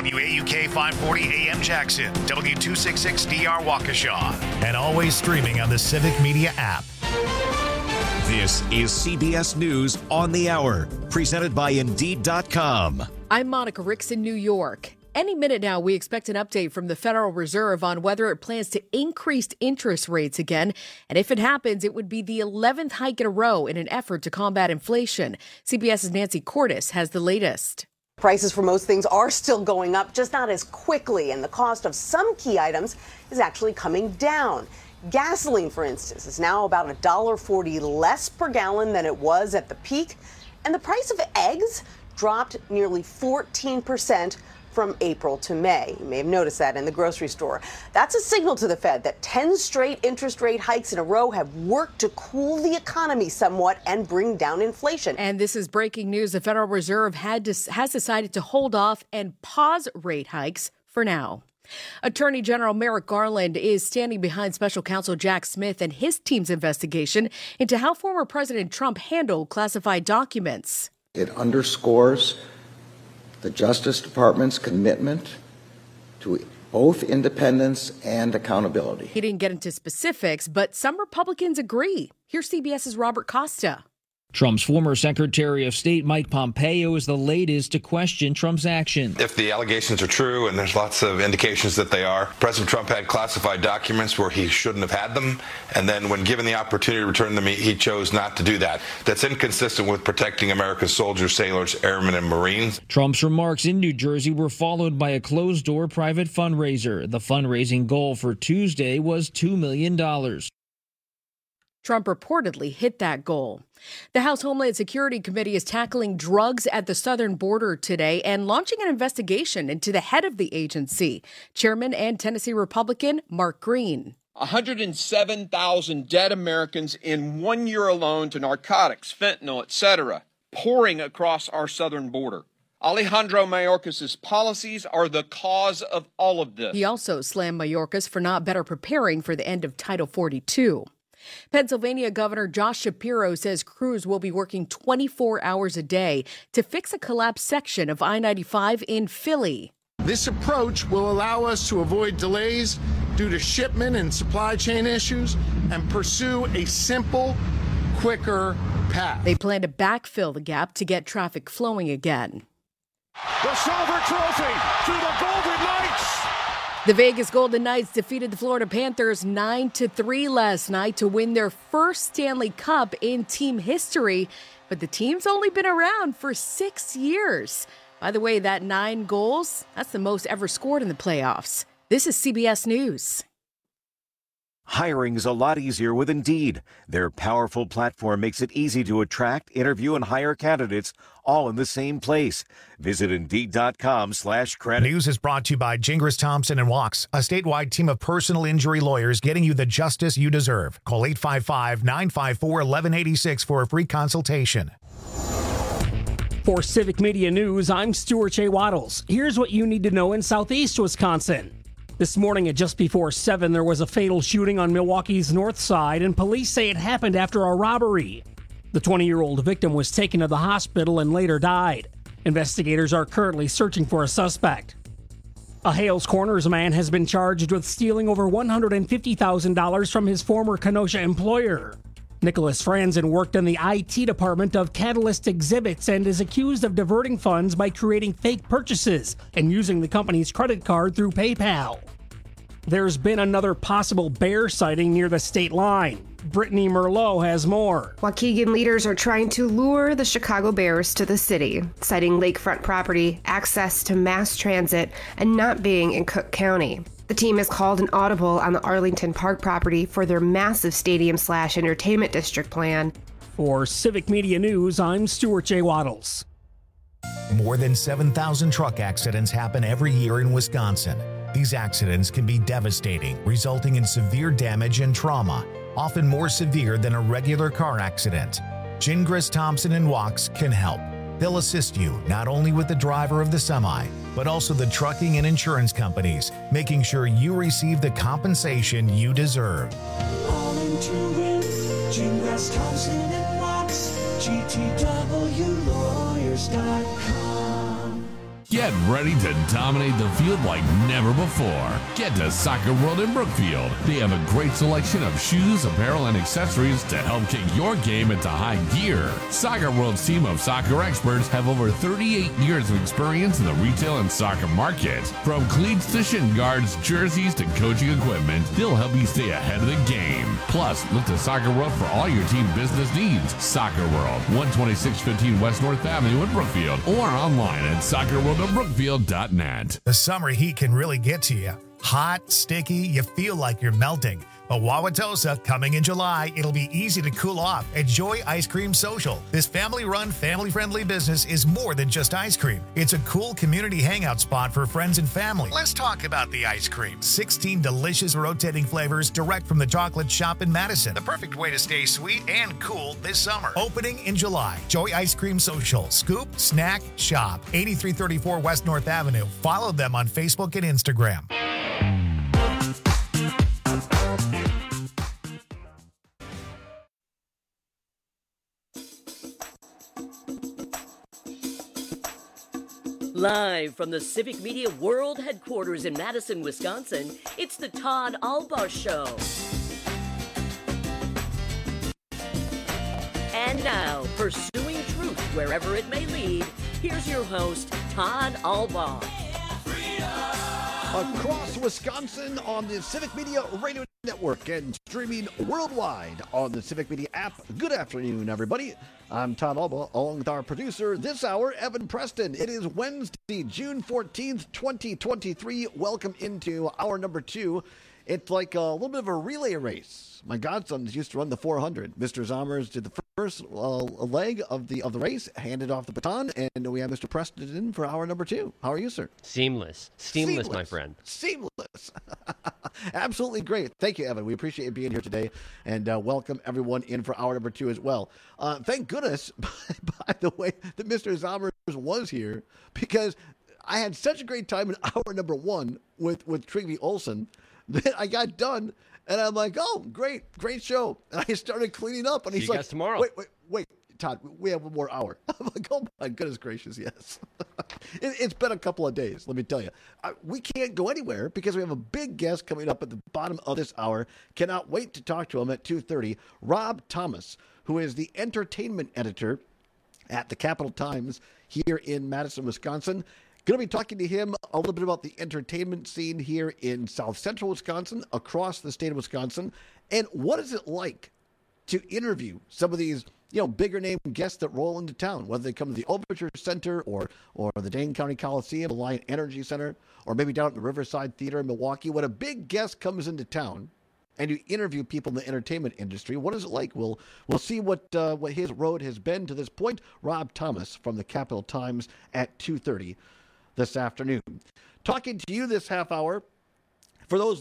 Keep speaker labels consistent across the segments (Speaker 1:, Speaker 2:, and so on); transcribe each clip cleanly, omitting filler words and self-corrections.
Speaker 1: WAUK 540 AM Jackson, W266DR Waukesha, and always streaming on the Civic Media app.
Speaker 2: This is CBS News on the Hour, presented by Indeed.com.
Speaker 3: I'm Monica Ricks in New York. Any minute now, we expect an update from the Federal Reserve on whether it plans to increase interest rates again. And if it happens, it would be the 11th hike in a row in an effort to combat inflation. CBS's Nancy Cordes has the latest.
Speaker 4: Prices for most things are still going up, just not as quickly. And the cost of some key items is actually coming down. Gasoline, for instance, is now about $1.40 less per gallon than it was at the peak. And the price of eggs dropped nearly 14% from April to May. You may have noticed that in the grocery store. That's a signal to the Fed that 10 straight interest rate hikes in a row have worked to cool the economy somewhat and bring down inflation.
Speaker 3: And this is breaking news. The Federal Reserve has decided to hold off and pause rate hikes for now. Attorney General Merrick Garland is standing behind Special Counsel Jack Smith and his team's investigation into how former President Trump handled classified documents.
Speaker 5: It underscores the Justice Department's commitment to both independence and accountability.
Speaker 3: He didn't get into specifics, but some Republicans agree. Here's CBS's Robert Costa.
Speaker 6: Trump's former Secretary of State Mike Pompeo is the latest to question Trump's action.
Speaker 7: If the allegations are true, and there's lots of indications that they are, President Trump had classified documents where he shouldn't have had them, and then when given the opportunity to return them, he chose not to do that. That's inconsistent with protecting America's soldiers, sailors, airmen, and Marines.
Speaker 6: Trump's remarks in New Jersey were followed by a closed-door private fundraiser. The fundraising goal for Tuesday was $2 million.
Speaker 3: Trump reportedly hit that goal. The House Homeland Security Committee is tackling drugs at the southern border today and launching an investigation into the head of the agency, Chairman and Tennessee Republican Mark Green.
Speaker 8: 107,000 dead Americans in 1 year alone to narcotics, fentanyl, etc., pouring across our southern border. Alejandro Mayorkas' policies are the cause of all of this.
Speaker 3: He also slammed Mayorkas for not better preparing for the end of Title 42. Pennsylvania Governor Josh Shapiro says crews will be working 24 hours a day to fix a collapsed section of I-95 in Philly.
Speaker 9: This approach will allow us to avoid delays due to shipment and supply chain issues and pursue a simple, quicker path.
Speaker 3: They plan to backfill the gap to get traffic flowing again.
Speaker 10: The Silver Trophy to the Golden Knights.
Speaker 3: The Vegas Golden Knights defeated the Florida Panthers 9-3 last night to win their first Stanley Cup in team history, but the team's only been around for 6 years. By the way, that 9 goals, that's the most ever scored in the playoffs. This is CBS News.
Speaker 2: Hiring's a lot easier with Indeed. Their powerful platform makes it easy to attract, interview, and hire candidates all in the same place. Visit Indeed.com/credit.
Speaker 1: News is brought to you by Gingras Thompson and Wachs, a statewide team of personal injury lawyers getting you the justice you deserve. Call 855-954-1186 for a free consultation.
Speaker 11: For Civic Media News, I'm Stuart J. Waddles. Here's what you need to know in southeast Wisconsin. This morning at just before 7, there was a fatal shooting on Milwaukee's north side, and police say it happened after a robbery. The 20-year-old victim was taken to the hospital and later died. Investigators are currently searching for a suspect. A Hales Corners man has been charged with stealing over $150,000 from his former Kenosha employer. Nicholas Franzen worked in the IT department of Catalyst Exhibits and is accused of diverting funds by creating fake purchases and using the company's credit card through PayPal. There's been another possible bear sighting near the state line. Brittany Merlot has more.
Speaker 12: Waukegan leaders are trying to lure the Chicago Bears to the city, citing lakefront property, access to mass transit, and not being in Cook County. The team has called an audible on the Arlington Park property for their massive stadium/entertainment district plan.
Speaker 11: For Civic Media News, I'm Stuart J. Waddles.
Speaker 1: More than 7,000 truck accidents happen every year in Wisconsin. These accidents can be devastating, resulting in severe damage and trauma, often more severe than a regular car accident. Gingras Thompson and Wachs can help. They'll assist you not only with the driver of the semi, but also the trucking and insurance companies, making sure you receive the compensation you deserve.
Speaker 10: All into it, Gingras Thompson and Wachs, GTWlawyers.com.
Speaker 13: Get ready to dominate the field like never before. Get to Soccer World in Brookfield. They have a great selection of shoes, apparel, and accessories to help kick your game into high gear. Soccer World's team of soccer experts have over 38 years of experience in the retail and soccer market. From cleats to shin guards, jerseys to coaching equipment, they'll help you stay ahead of the game. Plus, look to Soccer World for all your team business needs. Soccer World, 12615 West North Avenue in Brookfield, or online at soccerworldofbrookfield.net.
Speaker 1: The summer heat can really get to you. Hot, sticky, you feel like you're melting. But Wauwatosa, coming in July, it'll be easy to cool off at Joy Ice Cream Social. This family-run, family-friendly business is more than just ice cream. It's a cool community hangout spot for friends and family. Let's talk about the ice cream. 16 delicious rotating flavors direct from the chocolate shop in Madison. The perfect way to stay sweet and cool this summer. Opening in July. Joy Ice Cream Social. Scoop, snack, shop. 8334 West North Avenue. Follow them on Facebook and Instagram.
Speaker 14: Live from the Civic Media World Headquarters in Madison, Wisconsin, it's the Todd Albaugh Show. And now, pursuing truth wherever it may lead, here's your host, Todd Albaugh.
Speaker 15: Across Wisconsin on the Civic Media Radio Network and streaming worldwide on the Civic Media app. Good afternoon, everybody. I'm Todd Albaugh, along with our producer this hour, Evan Preston. It is Wednesday, June 14th, 2023. Welcome into hour number 2. It's like a little bit of a relay race. My godsons used to run the 400. Mr. Zommers did the first leg of the race, handed off the baton, and we have Mr. Preston in for hour number 2. How are you, sir?
Speaker 16: Seamless, my friend.
Speaker 15: Seamless. Absolutely great. Thank you, Evan. We appreciate you being here today, and welcome everyone in for hour number 2 as well. Thank goodness, by the way, that Mr. Zommers was here, because I had such a great time in hour number 1 with Trygve Olsen that I got done, and I'm like, oh, great show. And I started cleaning up, and he's like,
Speaker 16: tomorrow.
Speaker 15: Wait, Todd, we have one more hour. I'm like, oh my goodness gracious, yes. It's been a couple of days, let me tell you. We can't go anywhere because we have a big guest coming up at the bottom of this hour. Cannot wait to talk to him at 2:30. Rob Thomas, who is the entertainment editor at the Capital Times here in Madison, Wisconsin. Going to be talking to him a little bit about the entertainment scene here in South Central Wisconsin, across the state of Wisconsin, and what is it like to interview some of these, bigger name guests that roll into town, whether they come to the Overture Center or the Dane County Coliseum, the Alliant Energy Center, or maybe down at the Riverside Theater in Milwaukee. When a big guest comes into town and you interview people in the entertainment industry, what is it like? We'll see what his road has been to this point. Rob Thomas from the Capital Times at 2:30. this afternoon. Talking to you this half hour, for those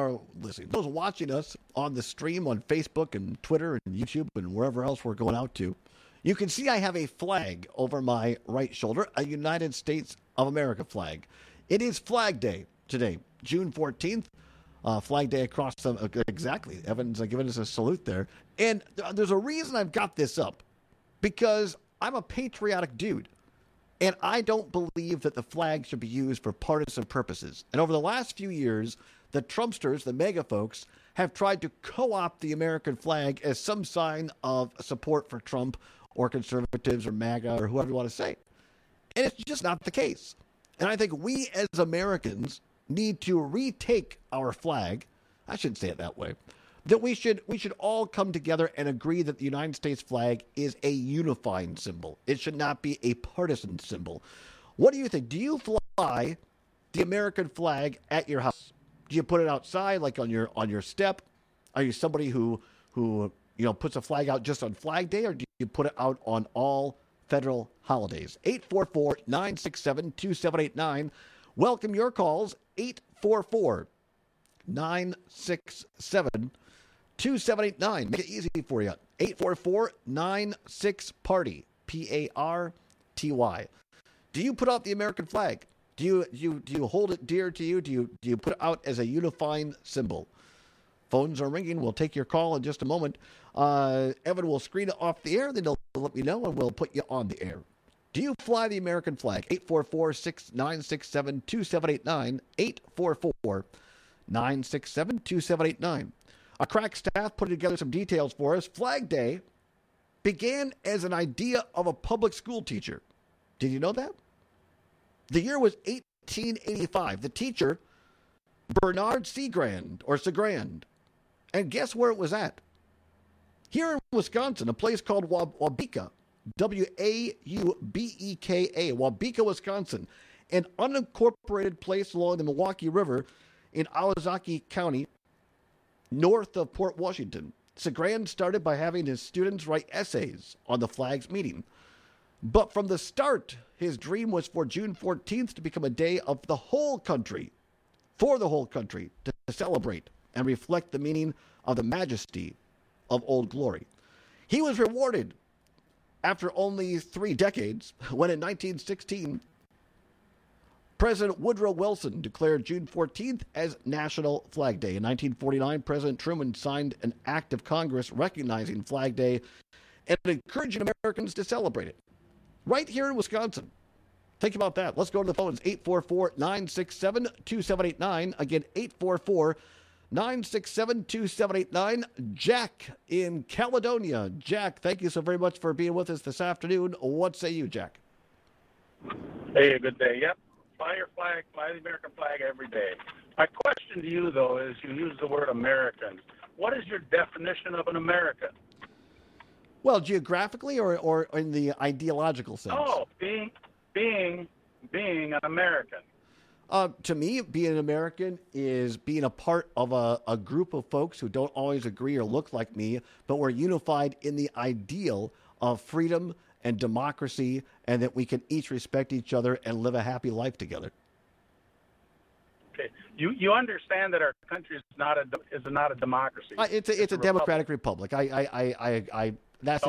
Speaker 15: those watching us on the stream on Facebook and Twitter and YouTube and wherever else we're going out to, you can see I have a flag over my right shoulder, a United States of America flag. It is Flag Day today, June 14th. Flag Day across exactly. Evan's giving us a salute there. And there's a reason I've got this up, because I'm a patriotic dude. And I don't believe that the flag should be used for partisan purposes. And over the last few years, the Trumpsters, the MAGA folks, have tried to co-opt the American flag as some sign of support for Trump or conservatives or MAGA or whoever you want to say. And it's just not the case. And I think we as Americans need to retake our flag. I shouldn't say it that way. That we should all come together and agree that the United States flag is a unifying symbol. It should not be a partisan symbol. What do you think? Do you fly the American flag at your house? Do you put it outside, like on your step? Are you somebody who puts a flag out just on Flag Day, or do you put it out on all federal holidays? 844-967-2789. Welcome your calls. 844-967-2789. 2789. Make it easy for you. 844-96-PARTY. PARTY. Do you put out the American flag? Do you hold it dear to you? Do you put it out as a unifying symbol? Phones are ringing. We'll take your call in just a moment. Evan will screen it off the air. Then he'll let me know, and we'll put you on the air. Do you fly the American flag? 844-967-2789. 844-967-2789. A crack staff put together some details for us. Flag Day began as an idea of a public school teacher. Did you know that? The year was 1885. The teacher, Bernard Segrand. And guess where it was at? Here in Wisconsin, a place called Waubeka. Waubeka, Waubeka, Wisconsin. An unincorporated place along the Milwaukee River in Owazaki County, north of Port Washington. Segrand started by having his students write essays on the flag's meaning. But from the start, his dream was for June 14th to become a day of the whole country, for the whole country, to celebrate and reflect the meaning of the majesty of Old Glory. He was rewarded after only 3 decades when in 1916, President Woodrow Wilson declared June 14th as National Flag Day. In 1949, President Truman signed an act of Congress recognizing Flag Day and encouraging Americans to celebrate it. Right here in Wisconsin. Think about that. Let's go to the phones. 844-967-2789. Again, 844-967-2789. Jack in Caledonia. Jack, thank you so very much for being with us this afternoon. What say you, Jack?
Speaker 17: Hey, good day. Yep. Fly your flag, fly the American flag every day. My question to you, though, is you use the word American. What is your definition of an American?
Speaker 15: Well, geographically or in the ideological sense?
Speaker 17: Oh, being an American.
Speaker 15: To me, being an American is being a part of a group of folks who don't always agree or look like me, but we're unified in the ideal of freedom and democracy, and that we can each respect each other and live a happy life together.
Speaker 17: Okay, you understand that our country is not a democracy.
Speaker 15: It's a democratic republic. Yes.
Speaker 17: It's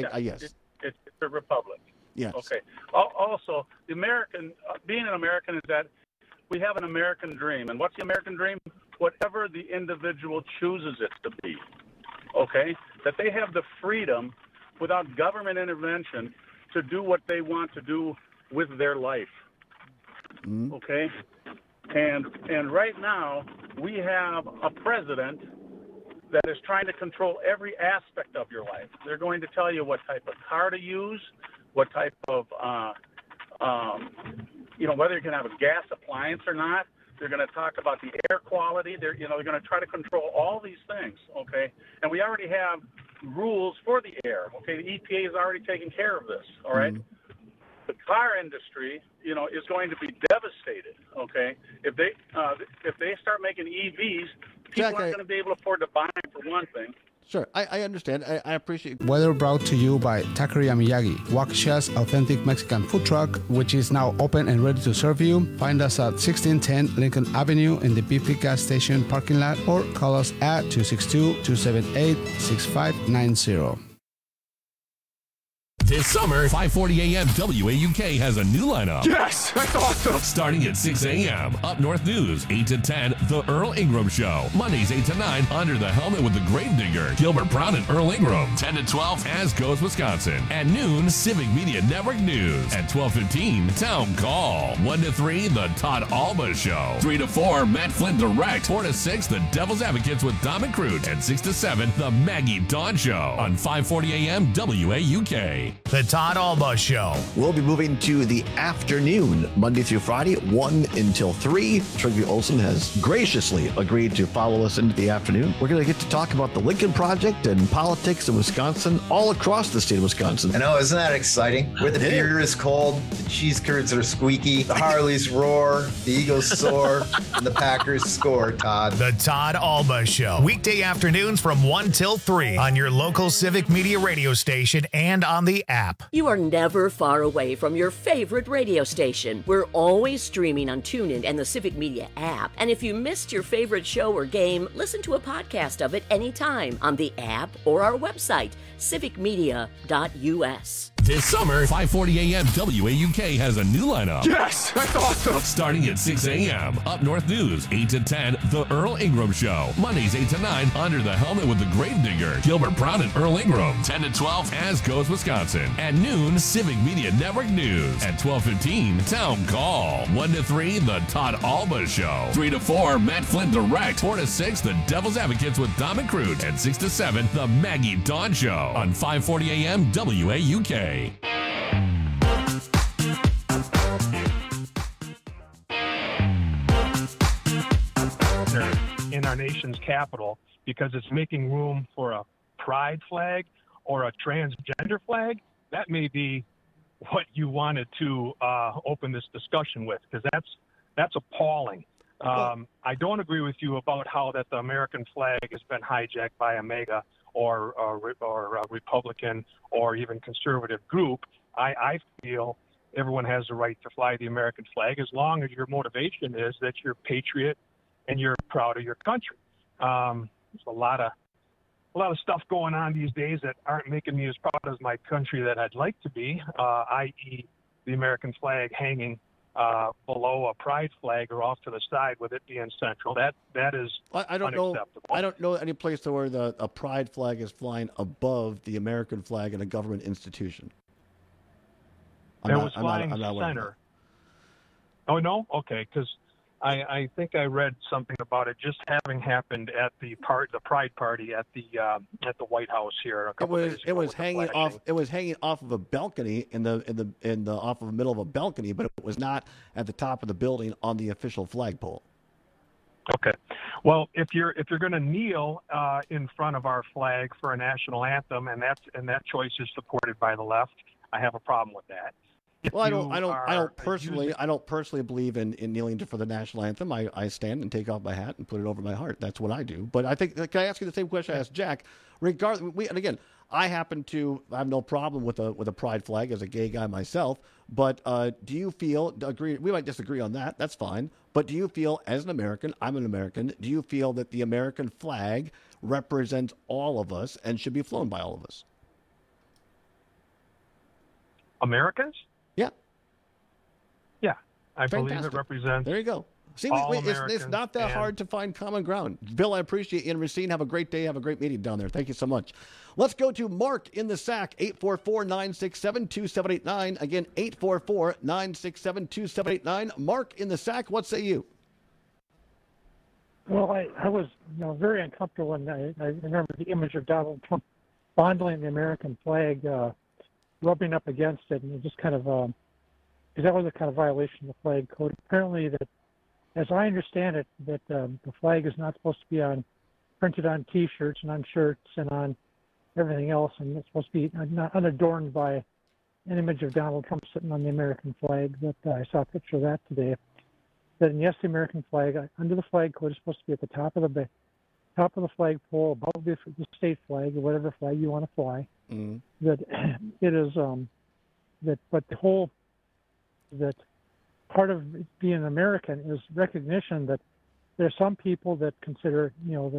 Speaker 17: a republic.
Speaker 15: Yes.
Speaker 17: Okay. Also, the American, being an American is that we have an American dream, and what's the American dream? Whatever the individual chooses it to be. Okay, that they have the freedom, without government intervention, to do what they want to do with their life.
Speaker 15: Mm-hmm.
Speaker 17: Okay? And right now, we have a president that is trying to control every aspect of your life. They're going to tell you what type of car to use, what type of, whether you can have a gas appliance or not. They're going to talk about the air quality. They're going to try to control all these things, okay? And we already have rules for the air, okay? The EPA is already taking care of this, all right?
Speaker 15: Mm-hmm.
Speaker 17: The car industry, is going to be devastated, okay? If they start making EVs, people aren't going to be able to afford to buy them, for one thing.
Speaker 15: Sure, I understand. I appreciate it.
Speaker 18: Weather brought to you by Taqueria Miyagi, Waukesha's authentic Mexican food truck, which is now open and ready to serve you. Find us at 1610 Lincoln Avenue in the BP gas station parking lot, or call us at 262-278-6590.
Speaker 13: This summer, 5:40 a.m. WAUK has a new lineup.
Speaker 10: Yes, that's awesome.
Speaker 13: Starting at 6 a.m. Up North News, 8 to 10, The Earl Ingram Show. Mondays, 8 to 9, Under the Helmet with the Grave Digger, Gilbert Brown and Earl Ingram. 10 to 12, As Goes Wisconsin. At noon, Civic Media Network News. At 12:15, Town Call. 1 to 3, The Todd Alba Show. 3 to 4, Matt Flint Direct. 4 to 6, The Devil's Advocates with Dom McCroot. And 6 to 7, The Maggie Dawn Show. On 5:40 a.m. WAUK.
Speaker 1: The Todd Alba Show.
Speaker 19: We'll be moving to the afternoon, Monday through Friday, 1 until 3. Trygve Olsen has graciously agreed to follow us into the afternoon. We're going to get to talk about the Lincoln Project and politics in Wisconsin, all across the state of Wisconsin.
Speaker 20: I know, isn't that exciting? Where the beer is cold, the cheese curds are squeaky, the Harleys roar, the Eagles soar, and the Packers score, Todd.
Speaker 1: The Todd Alba Show. Weekday afternoons from 1 till 3 on your local Civic Media radio station and on the app.
Speaker 14: You are never far away from your favorite radio station. We're always streaming on TuneIn and the Civic Media app. And if you missed your favorite show or game, listen to a podcast of it anytime on the app or our website, civicmedia.us.
Speaker 13: This summer, 5:40 a.m. WAUK has a new lineup.
Speaker 10: Yes, that's awesome.
Speaker 13: Starting at 6 a.m., Up North News, 8 to 10, The Earl Ingram Show. Mondays, 8 to 9, Under the Helmet with the Gravedigger, Gilbert Brown and Earl Ingram. 10 to 12, As Goes Wisconsin. At noon, Civic Media Network News. At 12:15, Town Call. 1 to 3, The Todd Alba Show. 3 to 4, Matt Flynn Direct. 4 to 6, The Devil's Advocates with Dom and Crute. And 6 to 7, The Maggie Dawn Show on 5:40 a.m. WAUK.
Speaker 21: In our nation's capital, because it's making room for a pride flag or a transgender flag, that may be what you wanted to open this discussion with, because that's appalling. I don't agree with you about how that the American flag has been hijacked by a MAGA or a Republican or even conservative group. I feel everyone has the right to fly the American flag as long as your motivation is that you're a patriot and you're proud of your country. There's a lot of stuff going on these days that aren't making me as proud as my country that I'd like to be, i.e. the American flag hanging below a pride flag or off to the side with it being central. That is unacceptable.
Speaker 15: I don't know any place where a pride flag is flying above the American flag in a government institution.
Speaker 21: It was flying center. Oh no, okay, because I think I read something about it just having happened at the Pride Party at the White House here a couple days ago.
Speaker 15: It was hanging off. It was hanging off of a balcony off of the middle of a balcony, but it was not at the top of the building on the official flagpole.
Speaker 21: Okay, well, if you're going to kneel in front of our flag for a national anthem, and that choice is supported by the left, I have a problem with that.
Speaker 15: Well, I don't personally believe in kneeling for the national anthem. I stand and take off my hat and put it over my heart. That's what I do. But I think, can I ask you the same question I asked Jack? And again, I happen to have no problem with a pride flag as a gay guy myself. But do you agree? We might disagree on that. That's fine. But do you feel, as an American, I'm an American, do you feel that the American flag represents all of us and should be flown by all of us?
Speaker 21: Americans?
Speaker 15: Yeah.
Speaker 21: Yeah. I
Speaker 15: Fantastic.
Speaker 21: believe it represents.
Speaker 15: There you go. See, it's not that hard to find common ground. Bill, I appreciate you. And Racine, have a great day. Have a great meeting down there. Thank you so much. Let's go to Mark in the Sac, 844-967-2789. Again, 844-967-2789. Mark in the Sac, what say you?
Speaker 22: Well, I was very uncomfortable when I remember the image of Donald Trump fondling the American flag, rubbing up against it, and it just kind of, because that was a kind of violation of the flag code. Apparently, that, as I understand it, that the flag is not supposed to be printed on T-shirts and on shirts and on everything else, and it's supposed to be not unadorned by an image of Donald Trump sitting on the American flag. That I saw a picture of that today. That yes, the American flag under the flag code is supposed to be at the top of the flagpole, above the state flag or whatever flag you want to fly.
Speaker 15: Mm-hmm.
Speaker 22: That it is but the whole that part of being an American is recognition that there are some people that consider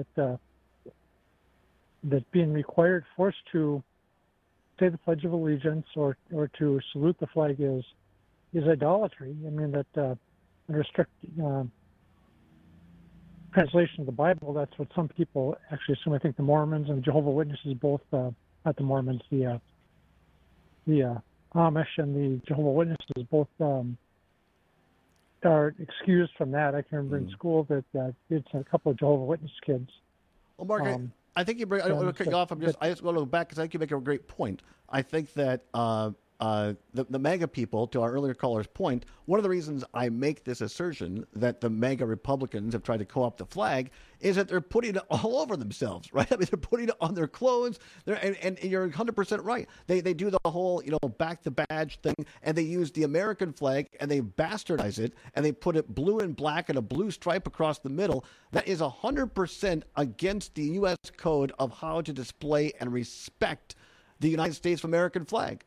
Speaker 22: that being forced to say the Pledge of Allegiance or to salute the flag is idolatry. I mean that under strict translation of the Bible, that's what some people actually assume. I think the Mormons and Jehovah's Witnesses both, not the Mormons, the Amish and the Jehovah's Witnesses both are excused from that. I can remember in school that it's a couple of Jehovah's Witness kids.
Speaker 15: Well, Mark, I think you bring. I don't want to cut you off. I just want to go back because I think you make a great point. I think that the MAGA people, to our earlier caller's point, one of the reasons I make this assertion that the MAGA Republicans have tried to co-opt the flag is that they're putting it all over themselves, right? I mean, they're putting it on their clothes. And you're 100% right. They do the whole, back the badge thing, and they use the American flag, and they bastardize it, and they put it blue and black and a blue stripe across the middle. That is 100% against the U.S. code of how to display and respect the United States of American flag.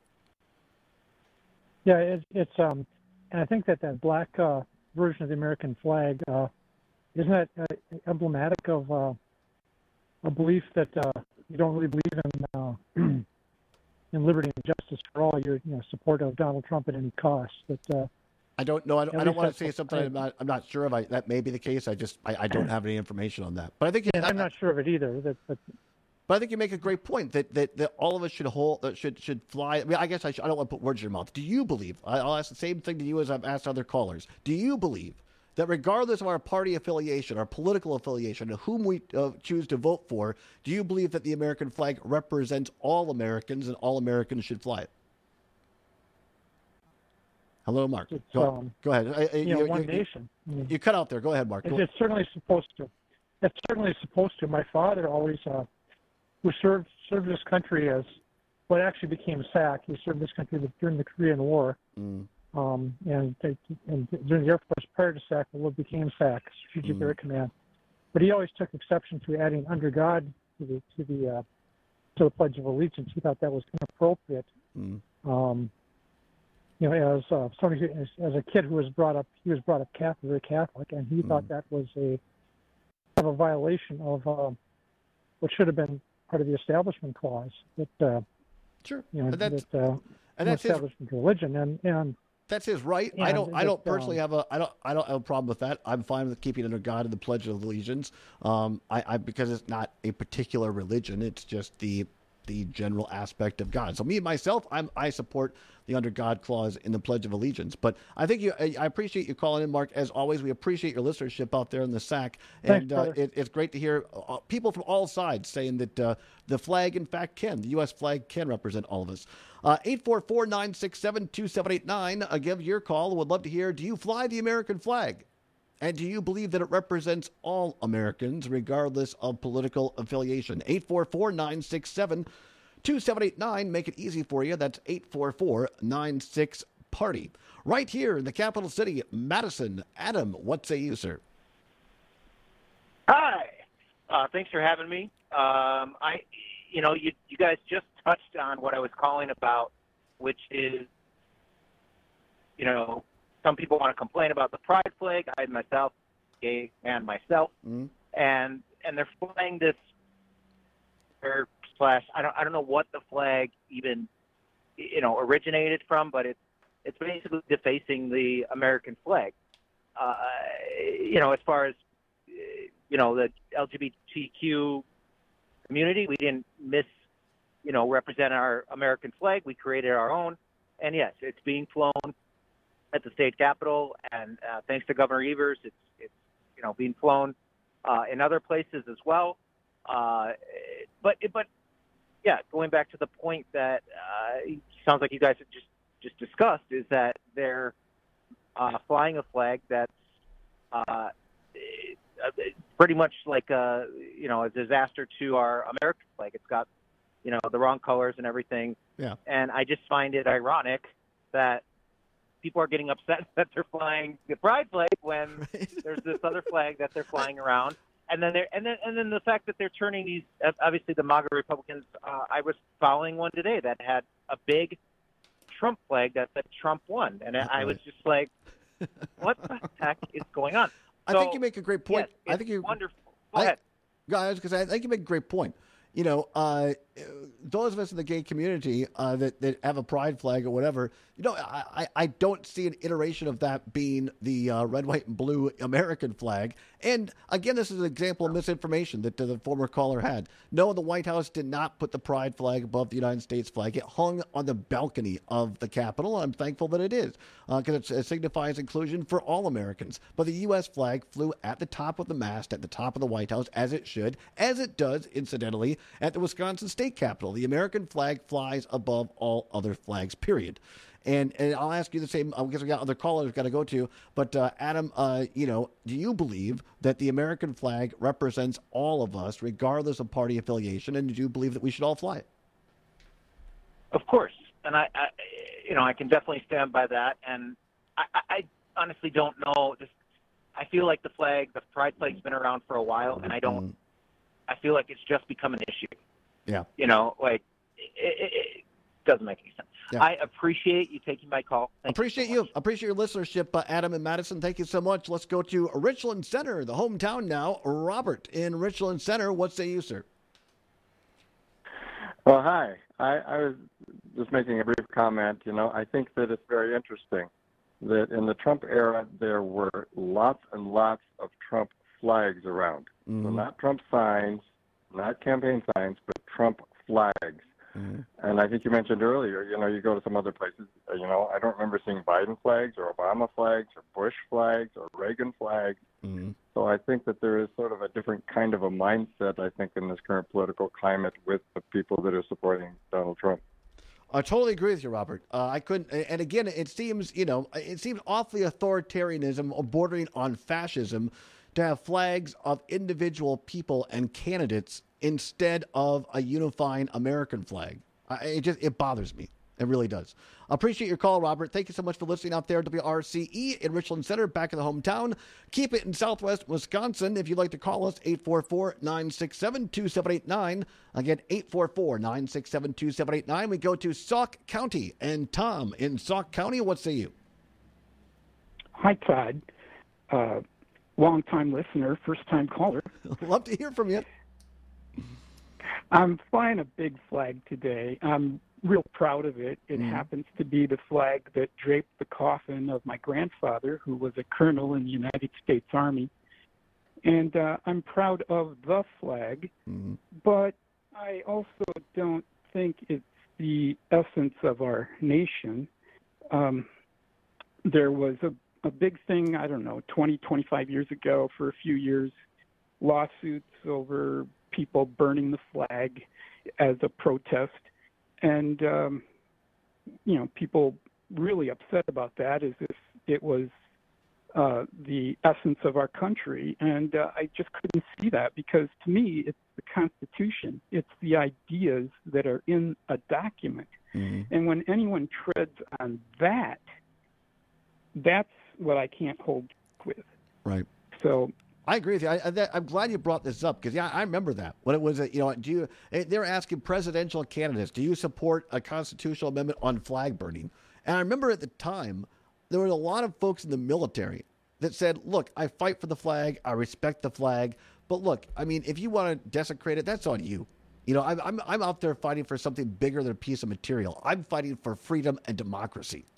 Speaker 22: Yeah, it's and I think that black version of the American flag isn't that emblematic of a belief that you don't really believe in and liberty and justice for all, your support of Donald Trump at any cost. But
Speaker 15: I don't know. I don't want to say something I'm not sure of. That may be the case. I don't have any information on that. But I think
Speaker 22: I'm not sure of it either.
Speaker 15: But I think you make a great point that all of us should fly. I mean, I guess I don't want to put words in your mouth. Do you believe? I'll ask the same thing to you as I've asked other callers. Do you believe that regardless of our party affiliation, our political affiliation, whom we choose to vote for, do you believe that the American flag represents all Americans and all Americans should fly it? Hello, Mark. Go ahead.
Speaker 22: One nation.
Speaker 15: You cut out there. Go ahead, Mark.
Speaker 22: It's certainly supposed to. It's certainly supposed to. My father always, who served this country as what actually became SAC. He served this country during the Korean War, and during the Air Force prior to SAC, what became SAC, Strategic Air Command. But he always took exception to adding "under God" to the Pledge of Allegiance. He thought that was inappropriate. As somebody as a kid who was brought up, Catholic, very Catholic, and he thought that was a violation of what should have been part of the Establishment Clause.
Speaker 15: Sure.
Speaker 22: That's establishment religion, and
Speaker 15: that's his right. I don't personally have a problem with that. I'm fine with keeping under God in the Pledge of Allegiance. Because it's not a particular religion. It's just the general aspect of God. So me myself, I support the under God clause in the Pledge of Allegiance. But I think I appreciate you calling in, Mark. As always, we appreciate your listenership out there in the SAC, and it's great to hear people from all sides saying that the flag, in fact, the U.S. flag can represent all of us. 844-967-2789. Give your call. Would love to hear. Do you fly the American flag? And do you believe that it represents all Americans, regardless of political affiliation? 844-967-2789. Make it easy for you. That's 844-96-PARTY. Right here in the capital city, Madison. Adam, what say you, sir?
Speaker 4: Hi. Thanks for having me. You guys just touched on what I was calling about, which is, some people want to complain about the pride flag. I myself, gay man myself, and they're flying this / I don't know what the flag even originated from, but it's basically defacing the American flag. As far as the LGBTQ community, we didn't represent our American flag. We created our own, and yes, it's being flown at the state capitol, and thanks to Governor Evers, it's being flown in other places as well. But going back to the point that sounds like you guys have just discussed, is that they're flying a flag that's pretty much like a disaster to our American flag. It's got the wrong colors and everything.
Speaker 15: Yeah.
Speaker 4: And I just find it ironic that people are getting upset that they're flying the pride flag when there's this other flag that they're flying around, and then the fact that they're turning these, obviously the MAGA Republicans. I was following one today that had a big Trump flag that said Trump won, and I was just like, what the heck is going on?
Speaker 15: I think you make a great point.
Speaker 4: Yes,
Speaker 15: I think you
Speaker 4: wonderful. Go ahead.
Speaker 15: Guys, because I think you make a great point. Those of us in the gay community that have a pride flag or whatever, I don't see an iteration of that being the red, white, and blue American flag. And again, this is an example of misinformation that the former caller had. No, the White House did not put the pride flag above the United States flag. It hung on the balcony of the Capitol. I'm thankful that it is, because it signifies inclusion for all Americans. But the U.S. flag flew at the top of the mast, at the top of the White House, as it should, as it does, incidentally, at the Wisconsin State Capitol. The American flag flies above all other flags, period. And I'll ask you the same, because we got other callers we've got to go to. But Adam, do you believe that the American flag represents all of us, regardless of party affiliation? And do you believe that we should all fly it?
Speaker 4: Of course, and I can definitely stand by that. And I honestly don't know. I feel like the pride flag's been around for a while, and I feel like it's just become an issue.
Speaker 15: Yeah.
Speaker 4: It doesn't make any sense. Yeah. I appreciate you taking my call.
Speaker 15: Appreciate your listenership, Adam and Madison. Thank you so much. Let's go to Richland Center, the hometown now. Robert in Richland Center. What say you, sir?
Speaker 5: Well, hi. I was just making a brief comment. I think that it's very interesting that in the Trump era, there were lots and lots of Trump flags around.
Speaker 15: Mm-hmm.
Speaker 5: So not Trump signs, not campaign signs, but Trump flags.
Speaker 15: Mm-hmm.
Speaker 5: And I think you mentioned earlier, you go to some other places, I don't remember seeing Biden flags or Obama flags or Bush flags or Reagan flags.
Speaker 15: Mm-hmm.
Speaker 5: So I think that there is sort of a different kind of a mindset, I think, in this current political climate with the people that are supporting Donald Trump.
Speaker 15: I totally agree with you, Robert. I couldn't, and again, it seems awfully authoritarianism or bordering on fascism to have flags of individual people and candidates instead of a unifying American flag. It bothers me. It really does. I appreciate your call, Robert. Thank you so much for listening out there at WRCE in Richland Center, back in the hometown. Keep it in Southwest Wisconsin. If you'd like to call us, 844-967-2789. Again, 844-967-2789. We go to Sauk County. And Tom in Sauk County, what say you?
Speaker 7: Hi, Todd. Long-time listener, first-time caller.
Speaker 15: Love to hear from you.
Speaker 7: I'm flying a big flag today. I'm real proud of it. It happens to be the flag that draped the coffin of my grandfather, who was a colonel in the United States Army. And I'm proud of the flag, but I also don't think it's the essence of our nation. There was a big thing, 20, 25 years ago, for a few years, lawsuits over people burning the flag as a protest. And, people really upset about that as if it was the essence of our country. And I just couldn't see that, because to me, it's the Constitution. It's the ideas that are in a document. And when anyone treads on that, that's what I can't hold with.
Speaker 15: Right.
Speaker 7: So
Speaker 15: I agree with you. I'm glad you brought this up, because I remember that when it was they were asking presidential candidates, do you support a constitutional amendment on flag burning? And I remember at the time there were a lot of folks in the military that said, look, I fight for the flag, I respect the flag, but look, if you want to desecrate it, that's on you. I'm out there fighting for something bigger than a piece of material. I'm fighting for freedom and democracy.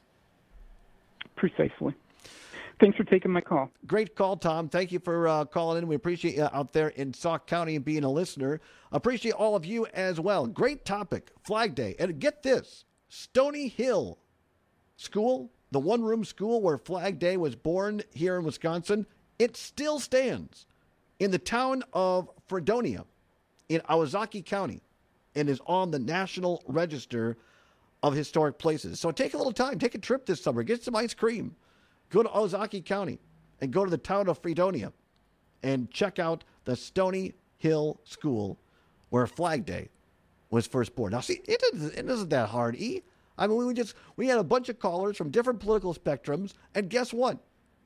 Speaker 7: Precisely. Thanks for taking my call.
Speaker 15: Great call, Tom. Thank you for calling in. We appreciate you out there in Sauk County and being a listener. Appreciate all of you as well. Great topic, Flag Day. And get this, Stony Hill School, the one-room school where Flag Day was born here in Wisconsin, it still stands in the town of Fredonia in Owazaki County and is on the National Register of Historic Places. So take a little time. Take a trip this summer. Get some ice cream. Go to Owazaki County and go to the town of Fredonia and check out the Stony Hill School where Flag Day was first born. Now, see, it isn't that hard, E. We had a bunch of callers from different political spectrums, and guess what?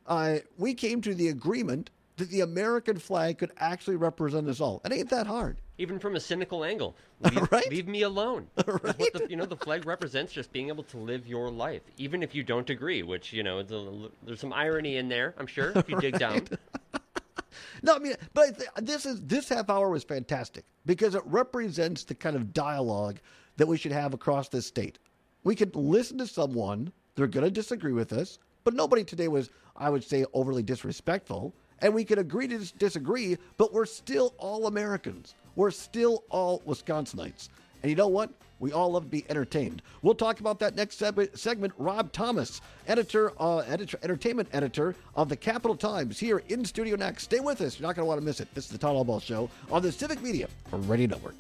Speaker 15: We came to the agreement that the American flag could actually represent us all. It ain't that hard.
Speaker 16: Even from a cynical angle. Leave me alone.
Speaker 15: Right?
Speaker 16: What the flag represents, just being able to live your life, even if you don't agree, which, there's some irony in there, I'm sure, if you dig down.
Speaker 15: No, but this half hour was fantastic because it represents the kind of dialogue that we should have across this state. We could listen to someone, they're going to disagree with us, but nobody today was, I would say, overly disrespectful. And we could agree to disagree, but we're still all Americans. We're still all Wisconsinites. And you know what? We all love to be entertained. We'll talk about that next segment. Rob Thomas, entertainment editor of the Capital Times, here in studio next. Stay with us. You're not going to want to miss it. This is the Todd Albaugh Show on the Civic Media Radio Network.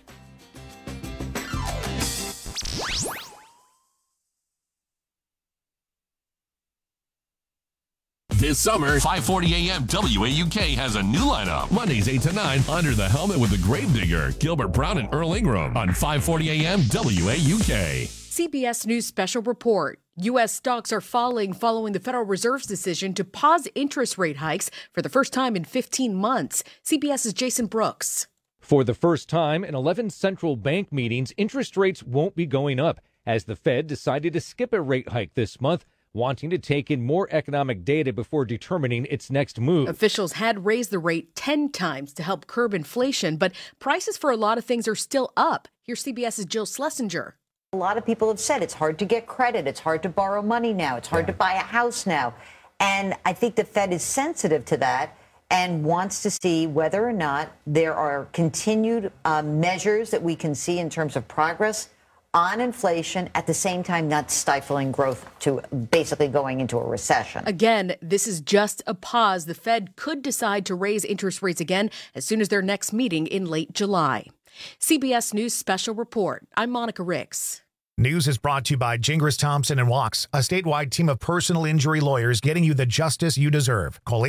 Speaker 13: This summer, 540 AM WAUK has a new lineup. Mondays 8 to 9, Under the Helmet with the Gravedigger, Gilbert Brown and Earl Ingram on 540 AM WAUK.
Speaker 3: CBS News Special Report. U.S. stocks are falling following the Federal Reserve's decision to pause interest rate hikes for the first time in 15 months. CBS's Jason Brooks.
Speaker 23: For the first time in 11 central bank meetings, interest rates won't be going up as the Fed decided to skip a rate hike this month, wanting to take in more economic data before determining its next move.
Speaker 3: Officials had raised the rate 10 times to help curb inflation, but prices for a lot of things are still up. Here's CBS's Jill Schlesinger.
Speaker 6: A lot of people have said it's hard to get credit. It's hard to borrow money now. It's hard to buy a house now. And I think the Fed is sensitive to that and wants to see whether or not there are continued measures that we can see in terms of progress on inflation, at the same time not stifling growth to basically going into a recession.
Speaker 3: Again, this is just a pause. The Fed could decide to raise interest rates again as soon as their next meeting in late July. CBS News Special Report. I'm Monica Ricks.
Speaker 1: News is brought to you by Gingras Thompson and Wachs, a statewide team of personal injury lawyers getting you the justice you deserve. Call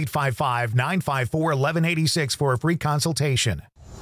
Speaker 1: 855-954-1186 for a free consultation.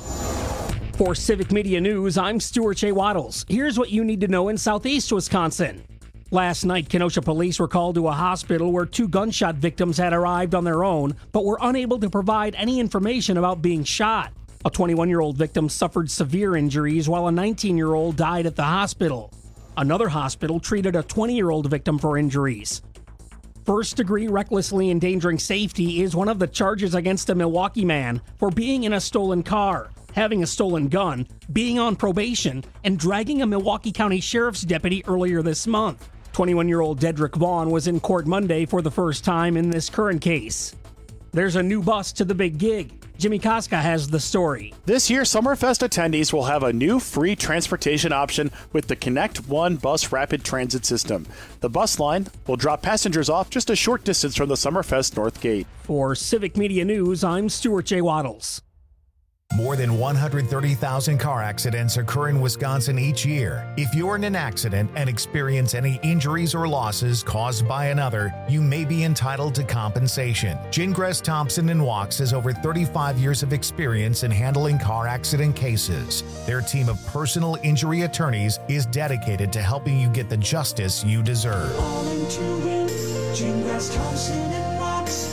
Speaker 11: For Civic Media News, I'm Stuart J. Waddles. Here's what you need to know in Southeast Wisconsin. Last night, Kenosha police were called to a hospital where 2 gunshot victims had arrived on their own, but were unable to provide any information about being shot. A 21-year-old victim suffered severe injuries, while a 19-year-old died at the hospital. Another hospital treated a 20-year-old victim for injuries. First-degree recklessly endangering safety is one of the charges against a Milwaukee man for being in a stolen car, having a stolen gun, being on probation, and dragging a Milwaukee County Sheriff's deputy earlier this month. 21-year-old Dedrick Vaughn was in court Monday for the first time in this current case. There's a new bus to the big gig. Jimmy Koska has the story.
Speaker 8: This year, Summerfest attendees will have a new free transportation option with the Connect One bus rapid transit system. The bus line will drop passengers off just a short distance from the Summerfest North Gate.
Speaker 11: For Civic Media News, I'm Stuart J. Waddles.
Speaker 1: More than 130,000 car accidents occur in Wisconsin each year. If you're in an accident and experience any injuries or losses caused by another, you may be entitled to compensation. Gingras Thompson and Wachs has over 35 years of experience in handling car accident cases. Their team of personal injury attorneys is dedicated to helping you get the justice you deserve.
Speaker 9: All into it, Gingras Thompson and Wachs,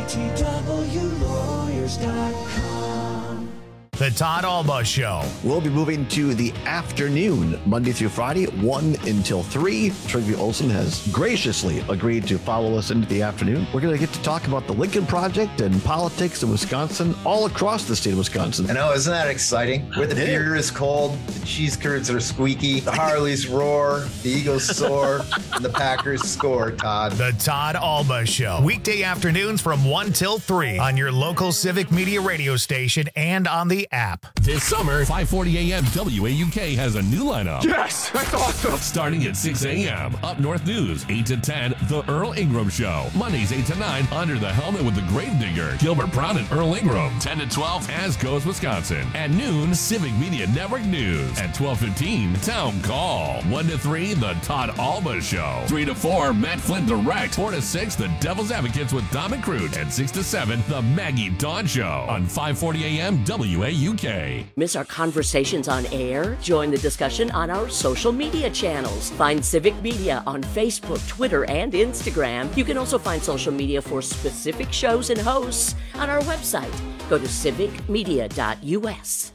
Speaker 9: GTWlawyers.com.
Speaker 1: The Todd Alba Show.
Speaker 19: We'll be moving to the afternoon, Monday through Friday, 1 until 3. Trygve Olsen has graciously agreed to follow us into the afternoon. We're going to get to talk about the Lincoln Project and politics in Wisconsin, all across the state of Wisconsin.
Speaker 20: I know, isn't that exciting? Where the beer is cold, the cheese curds are squeaky, the Harleys roar, the Eagles soar, and the Packers score, Todd.
Speaker 1: The Todd Alba Show. Weekday afternoons from 1 till 3 on your local Civic Media radio station and on the app.
Speaker 13: This summer, 540 a.m. WAUK has a new lineup.
Speaker 10: Yes, that's awesome.
Speaker 13: Starting at 6 a.m. Up North News, 8 to 10, The Earl Ingram Show. Mondays, 8 to 9, Under the Helmet with the Gravedigger, Gilbert Brown and Earl Ingram. 10 to 12, As Goes Wisconsin. At noon, Civic Media Network News. At 12:15, Town Call. 1 to 3, The Todd Alba Show. 3 to 4, Matt Flynn Direct. 4 to 6, The Devil's Advocates with Dom and Crute. And 6 to 7, The Maggie Dawn Show. On 540 a.m. WAUK.
Speaker 14: Miss our conversations on air? Join the discussion on our social media channels. Find Civic Media on Facebook, Twitter, and Instagram. You can also find social media for specific shows and hosts on our website. Go to civicmedia.us.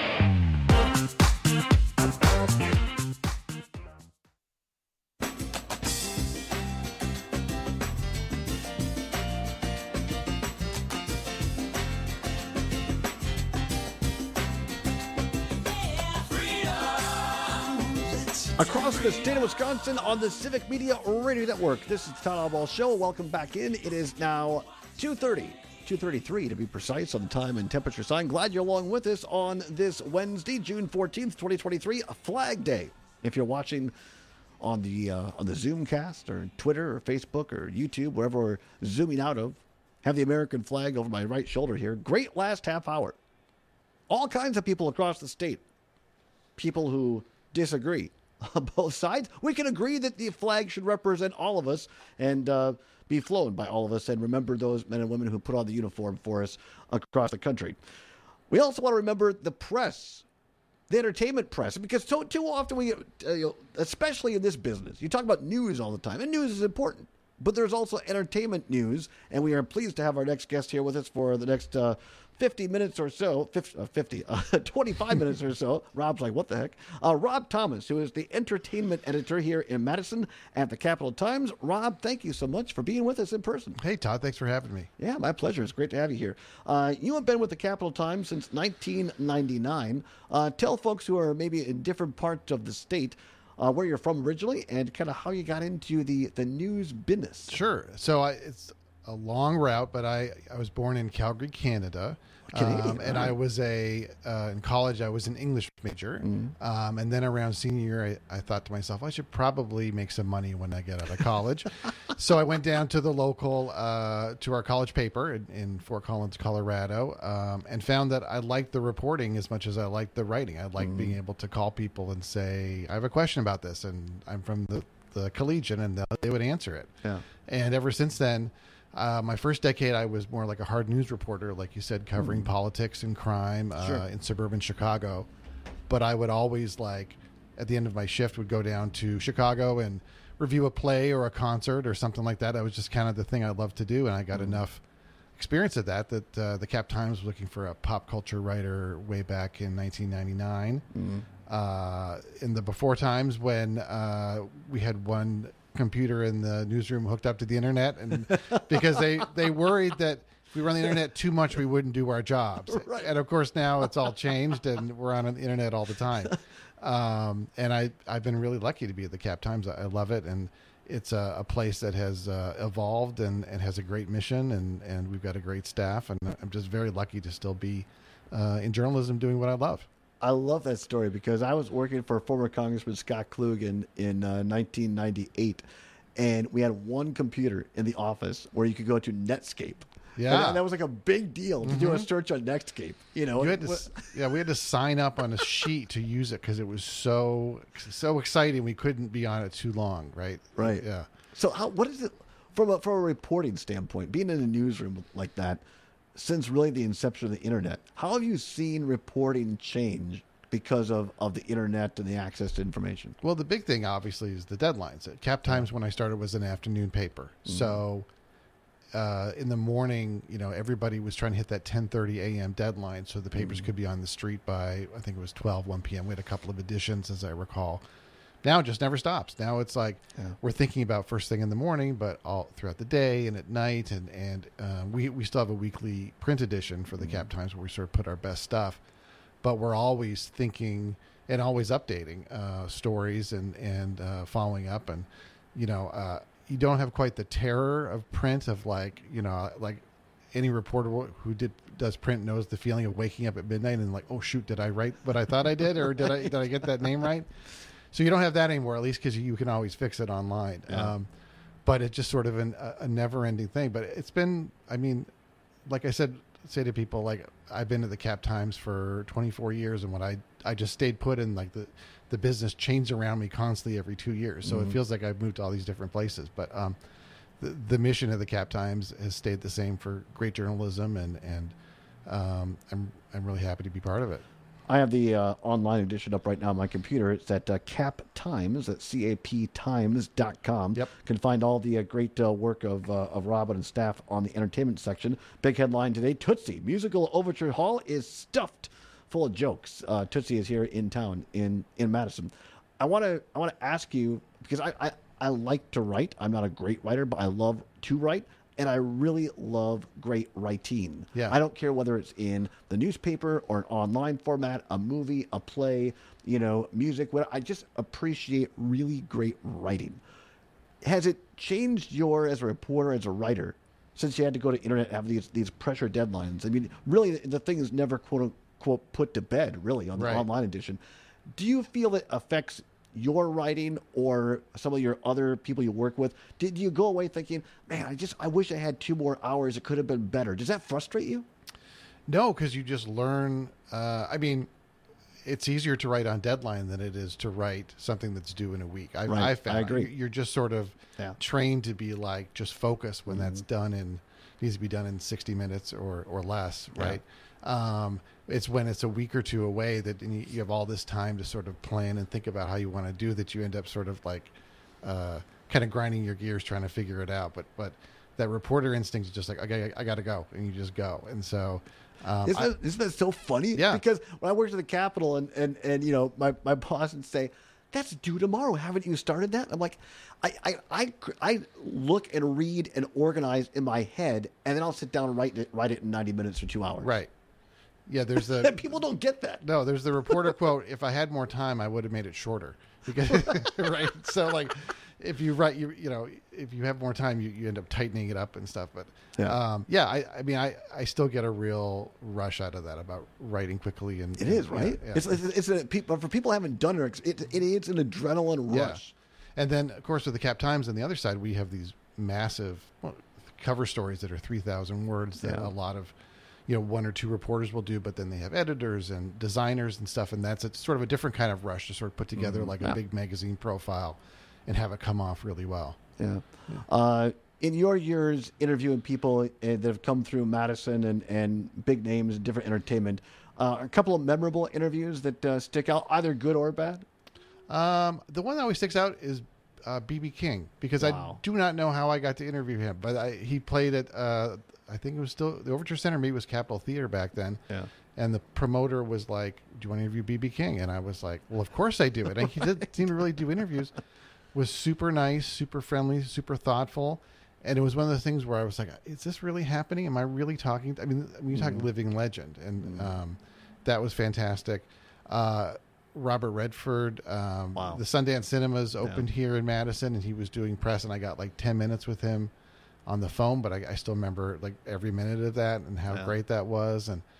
Speaker 15: Across the state of Wisconsin on the Civic Media Radio Network. This is the Todd Alba Show. Welcome back in. It is now 2:33 to be precise on the time and temperature sign. Glad you're along with us on this Wednesday, June 14th, 2023, a Flag Day. If you're watching on the Zoomcast or Twitter or Facebook or YouTube, wherever we're zooming out of, have the American flag over my right shoulder here. Great last half hour. All kinds of people across the state. People who disagree. On both sides, we can agree that the flag should represent all of us and be flown by all of us and remember those men and women who put on the uniform for us across the country. We also want to remember the press, the entertainment press, because too often we, especially in this business, you talk about news all the time, and news is important, but there's also entertainment news, and we are pleased to have our next guest here with us for the next 50 minutes or so, 25 minutes or so. Rob's like, what the heck? Rob Thomas, who is the entertainment editor here in Madison at the Capital Times. Rob, thank you so much for being with us in person.
Speaker 24: Hey, Todd, thanks for having me.
Speaker 15: Yeah, my pleasure. It's great to have you here. You have been with the Capital Times since 1999. Tell folks who are maybe in different parts of the state where you're from originally and kind of how you got into the news business.
Speaker 2: Sure. So it's a long route, but I was born in Calgary, Canada. And I was in college, I was an English major. And then around senior year, I thought to myself, I should probably make some money when I get out of college. So I went down to the local, to our college paper in Fort Collins, Colorado, and found that I liked the reporting as much as I liked the writing. I liked being able to call people and say, I have a question about this, and I'm from the Collegian, and they would answer it.
Speaker 15: Yeah.
Speaker 2: And ever since then, my first decade, I was more like a hard news reporter, like you said, covering politics and crime in suburban Chicago. But I would always, at the end of my shift, would go down to Chicago and review a play or a concert or something like that. That was just kind of the thing I loved to do, and I got enough experience at that the Cap Times was looking for a pop culture writer way back in 1999. In the before times when we had one computer in the newsroom hooked up to the internet, and because they worried that if we were on the internet too much, we wouldn't do our jobs. Right. And of course now it's all changed and we're on the internet all the time. And I've been really lucky to be at the Cap Times. I love it. And it's a place that has evolved and has a great mission, and we've got a great staff, and I'm just very lucky to still be in journalism doing what I love.
Speaker 15: I love that story because I was working for former Congressman Scott Klug in 1998, and we had one computer in the office where you could go to Netscape.
Speaker 2: Yeah,
Speaker 15: and that was like a big deal to do a search on Netscape. You know,
Speaker 2: we had to sign up on a sheet to use it because it was so exciting. We couldn't be on it too long, right?
Speaker 15: Right.
Speaker 2: Yeah.
Speaker 15: So, what is it from a reporting standpoint? Being in a newsroom like that. Since really the inception of the internet, how have you seen reporting change because of the internet and the access to information?
Speaker 2: Well, the big thing obviously is the deadlines. At Cap Times, when I started, was an afternoon paper. So in the morning, everybody was trying to hit that 10:30 a.m. deadline so the papers could be on the street by, I think it was 1 p.m. We had a couple of editions, as I recall. Now it just never stops. Now it's like we're thinking about first thing in the morning, but all throughout the day and at night. And we still have a weekly print edition for the Cap Times where we sort of put our best stuff. But we're always thinking and always updating stories and following up. And, you don't have quite the terror of print of like any reporter who does print knows the feeling of waking up at midnight and like, oh, shoot, did I write what I thought I did? Or did I get that name right? So you don't have that anymore, at least because you can always fix it online.
Speaker 15: Yeah.
Speaker 2: But it's just sort of a never-ending thing. But it's been, like I say to people, like I've been at the Cap Times for 24 years, and when I just stayed put in, like the business changed around me constantly every 2 years. So it feels like I've moved to all these different places. But the mission of the Cap Times has stayed the same for great journalism, and I'm really happy to be part of it.
Speaker 15: I have the online edition up right now on my computer. It's at Cap Times, that's captimes.com. Yep. You can find all the great work of Robin and staff on the entertainment section. Big headline today, Tootsie Musical Overture Hall is stuffed full of jokes. Tootsie is here in town in Madison. I want to ask you, because I like to write. I'm not a great writer, but I love to write. And I really love great writing.
Speaker 2: Yeah.
Speaker 15: I don't care whether it's in the newspaper or an online format, a movie, a play, music. I just appreciate really great writing. Has it changed as a reporter, as a writer, since you had to go to internet and have these pressure deadlines? I mean, really, the thing is never, quote unquote, put to bed, really, on the online edition. Do you feel it affects your writing or some of your other people you work with? Did you go away thinking, man, I wish I had 2 more hours, it could have been better? Does that frustrate you?
Speaker 2: No, because you just learn. It's easier to write on deadline than it is to write something that's due in a week. I found,
Speaker 15: I agree.
Speaker 2: You're just sort of trained to be like, just focus when that's done and needs to be done in 60 minutes or less, right? It's when it's a week or two away that you have all this time to sort of plan and think about how you want to do that. You end up sort of like kind of grinding your gears trying to figure it out. But that reporter instinct is just like, okay, I got to go, and you just go. And so
Speaker 15: isn't that so funny?
Speaker 2: Yeah.
Speaker 15: Because when I worked at the Capitol and my boss would say, that's due tomorrow. Haven't you started that? I'm like, I look and read and organize in my head, and then I'll sit down and write it in 90 minutes or 2 hours.
Speaker 2: Right. Yeah, there's the
Speaker 15: people don't get that.
Speaker 2: No, there's the reporter quote. If I had more time, I would have made it shorter. Because right, so like if you write, if you have more time, you end up tightening it up and stuff. But I mean, I still get a real rush out of that about writing quickly and
Speaker 15: it is right.
Speaker 2: Yeah.
Speaker 15: But for people who haven't done it, it's an adrenaline rush.
Speaker 2: And then of course with the Cap Times on the other side, we have these massive cover stories that are 3,000 words that a lot of one or two reporters will do, but then they have editors and designers and stuff, and that's sort of a different kind of rush to sort of put together like a big magazine profile and have it come off really well.
Speaker 15: Yeah. In your years interviewing people that have come through Madison and big names and different entertainment, a couple of memorable interviews that stick out, either good or bad?
Speaker 2: The one that always sticks out is B.B. King, because I do not know how I got to interview him, but he played at I think it was still the Overture Center. Maybe it was Capitol Theater back then.
Speaker 15: Yeah.
Speaker 2: And the promoter was like, "Do you want to interview B.B. King?" And I was like, "Well, of course I do." And he did seem to really do interviews. Was super nice, super friendly, super thoughtful. And it was one of the things where I was like, "Is this really happening? Am I really talking?" I mean, you talk living legend, and that was fantastic. Robert Redford, the Sundance Cinemas opened here in Madison, and he was doing press, and I got like 10 minutes with him on the phone, but I still remember like every minute of that and how great that was. And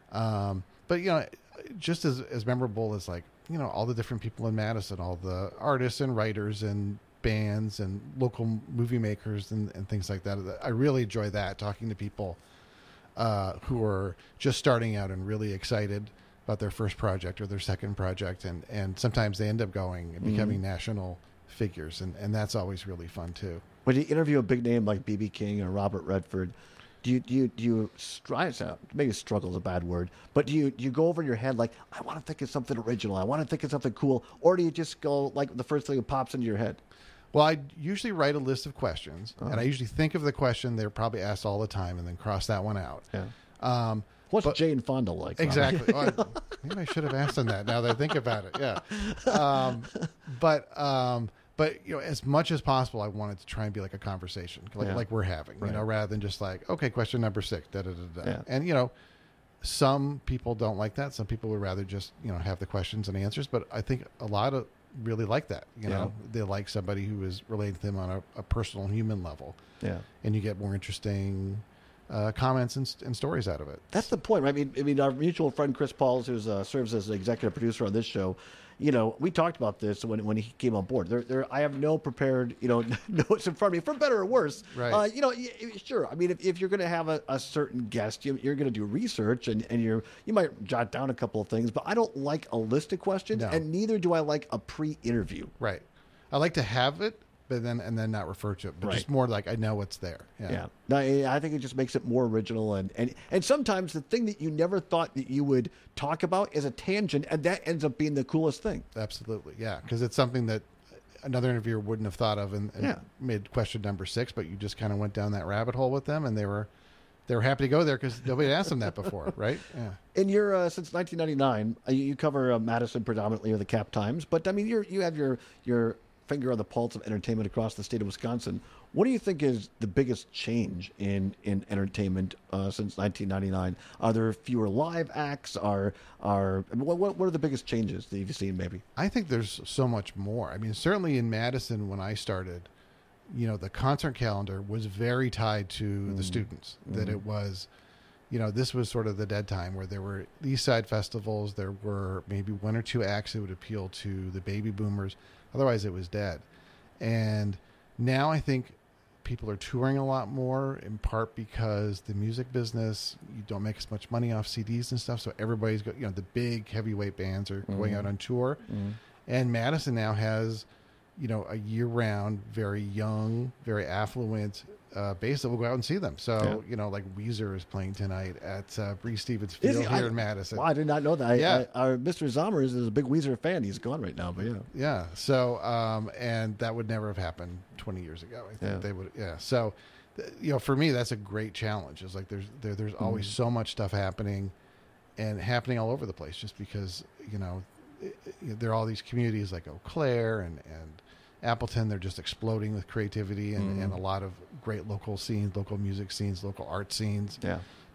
Speaker 2: but just as memorable as like all the different people in Madison, all the artists and writers and bands and local movie makers and things like that. I really enjoy that, talking to people who are just starting out and really excited about their first project or their second project, and sometimes they end up going and becoming national figures, and that's always really fun too.
Speaker 15: When you interview a big name like B.B. King or Robert Redford, do you maybe struggle is a bad word, but do you go over in your head like, I want to think of something original, I want to think of something cool, or do you just go like the first thing that pops into your head?
Speaker 2: Well, I usually write a list of questions, and I usually think of the question they're probably asked all the time, and then cross that one out.
Speaker 15: Yeah. What's Jane Fonda like?
Speaker 2: Exactly. Well, maybe I should have asked them that now that I think about it. Yeah. But as much as possible, I wanted to try and be like a conversation, like we're having, rather than just like, okay, question number 6, da da da da.
Speaker 15: Yeah.
Speaker 2: And some people don't like that. Some people would rather just have the questions and answers. But I think a lot of really like that. They like somebody who is related to them on a personal human level.
Speaker 15: Yeah.
Speaker 2: And you get more interesting comments and stories out of it.
Speaker 15: That's the point, right? I mean, our mutual friend Chris Pauls, who serves as an executive producer on this show, we talked about this when he came on board. I have no prepared, notes in front of me, for better or worse.
Speaker 2: Right.
Speaker 15: Sure. I mean, if you're going to have a certain guest, you're going to do research, and you might jot down a couple of things. But I don't like a list of questions, and neither do I like a pre-interview.
Speaker 2: Right. I like to have it, but then not refer to it, but just more like I know what's there.
Speaker 15: Yeah. No, I think it just makes it more original, and sometimes the thing that you never thought that you would talk about is a tangent, and that ends up being the coolest thing.
Speaker 2: Absolutely, yeah, because it's something that another interviewer wouldn't have thought of and made question number 6, but you just kind of went down that rabbit hole with them, and they were happy to go there because nobody asked them that before, right? Yeah.
Speaker 15: And you're since 1999, you cover Madison predominantly or the Cap Times, but I mean you have your finger on the pulse of entertainment across the state of Wisconsin. What do you think is the biggest change in entertainment since 1999? Are there fewer live acts? What are the biggest changes that you've seen? Maybe
Speaker 2: I think there's so much more. I mean, certainly in Madison when I started, the concert calendar was very tied to the students. That it was, this was sort of the dead time where there were East Side festivals. There were maybe 1 or 2 acts that would appeal to the baby boomers. Otherwise, it was dead. And now I think people are touring a lot more, in part because the music business, you don't make as much money off CDs and stuff. So everybody's got, the big heavyweight bands are going out on tour. And Madison now has, a year-round, very young, very affluent base that will go out and see them. So, like Weezer is playing tonight at Breese Stevens Field here in Madison.
Speaker 15: Wow, I did not know that. Our Mr. Zomer is a big Weezer fan. He's gone right now, but
Speaker 2: Yeah. So, and that would never have happened 20 years ago. I think they would. Yeah. So, for me, that's a great challenge. It's like there's always so much stuff happening and happening all over the place just because, there are all these communities like Eau Claire and Appleton. They're just exploding with creativity and a lot of great local scenes, local music scenes, local art scenes.
Speaker 15: Yeah.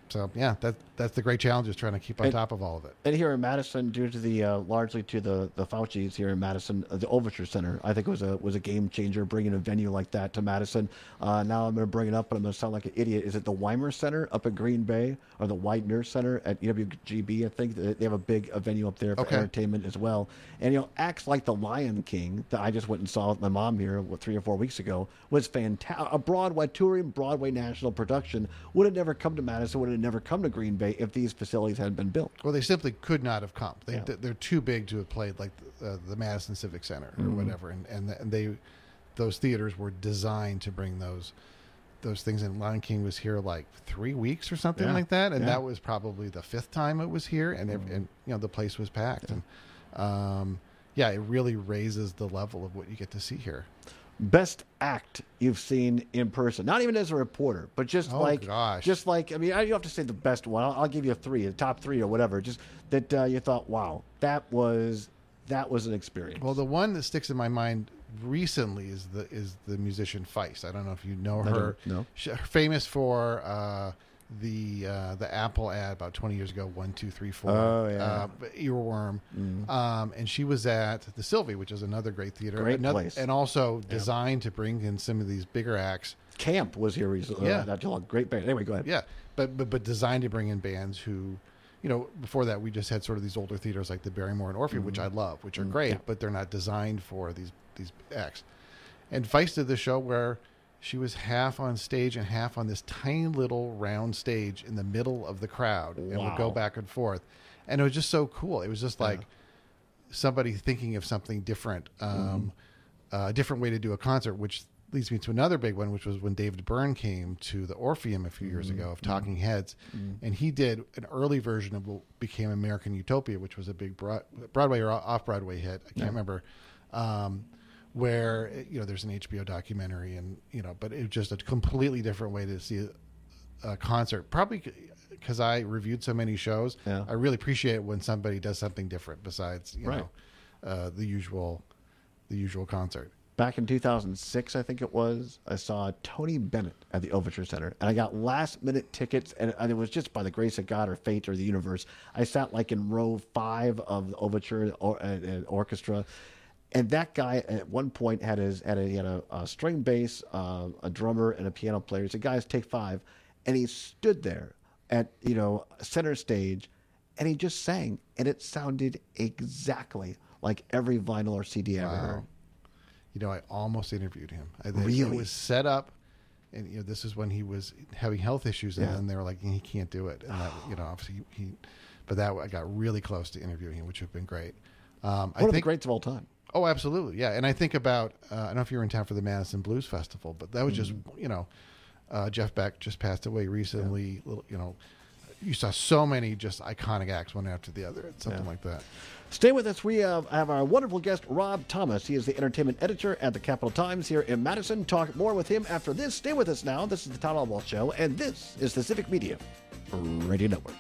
Speaker 2: So yeah, that's the great challenge, is trying to keep on top of all of it.
Speaker 15: And here in Madison, due to the largely to the Faucis here in Madison, the Overture Center, I think was a game changer, bringing a venue like that to Madison. Now I'm going to bring it up, but I'm going to sound like an idiot. Is it the Weimer Center up in Green Bay, or the Widener Center at UWGB? I think they have a big venue up there for entertainment as well. And acts like the Lion King that I just went and saw with my mom here 3 or 4 weeks ago was fantastic. A Broadway touring Broadway national production would have never come to Madison, would have never come to Green Bay if these facilities hadn't been built.
Speaker 2: Well, they simply could not have come. They're too big to have played like the Madison Civic Center or whatever, and those theaters were designed to bring those things in. Lion King was here like 3 weeks or something like that, and that was probably the 5th time it was here, and the place was packed, and it really raises the level of what you get to see here.
Speaker 15: Best act you've seen in person, not even as a reporter, but just I mean, you don't have to say the best one. I'll give you 3, the top 3 or whatever. Just that you thought, wow, that was an experience.
Speaker 2: Well, the one that sticks in my mind recently is the musician Feist. I don't know if you know her.
Speaker 15: No.
Speaker 2: She's famous for the Apple ad about 20 years ago, 1, 2, 3, 4, Earworm, and she was at the Sylvie, which is another great theater,
Speaker 15: place,
Speaker 2: and also designed to bring in some of these bigger acts.
Speaker 15: Camp was here recently. Great band. Anyway, go ahead.
Speaker 2: Yeah, but designed to bring in bands who, before that we just had sort of these older theaters like the Barrymore and Orpheum, which I love, which are great, but they're not designed for these acts. And Feist did the show where she was half on stage and half on this tiny little round stage in the middle of the crowd, and would go back and forth. And it was just so cool. It was just like somebody thinking of something different, a different way to do a concert, which leads me to another big one, which was when David Byrne came to the Orpheum a few years ago of Talking Heads. And he did an early version of what became American Utopia, which was a big Broadway or off-Broadway hit. I can't remember. Where there's an HBO documentary, and but it was just a completely different way to see a concert. Probably because I reviewed so many shows, I really appreciate it when somebody does something different besides the usual concert.
Speaker 15: Back in 2006, I think it was, I saw Tony Bennett at the Overture Center, and I got last-minute tickets, and it was just by the grace of God or fate or the universe. I sat like in row 5 of the Overture orchestra. And that guy at one point had a string bass, a drummer, and a piano player. He said, "Guys, take 5," and he stood there at center stage, and he just sang, and it sounded exactly like every vinyl or CD I ever heard.
Speaker 2: I almost interviewed him.
Speaker 15: Really?
Speaker 2: It was set up, and this is when he was having health issues, and then they were like, he can't do it, and obviously but I got really close to interviewing him, which would have been great.
Speaker 15: One of the greats of all time.
Speaker 2: Oh, absolutely, yeah. And I think about I don't know if you were in town for the Madison Blues Festival, but that was just Jeff Beck just passed away recently. You saw so many just iconic acts one after the other. It's something like that.
Speaker 15: Stay with us. We have our wonderful guest, Rob Thomas. He is the entertainment editor at the Capital Times here in Madison. Talk more with him after this. Stay with us now. This is the Todd Albaugh Show, and this is the Civic Media Radio Network.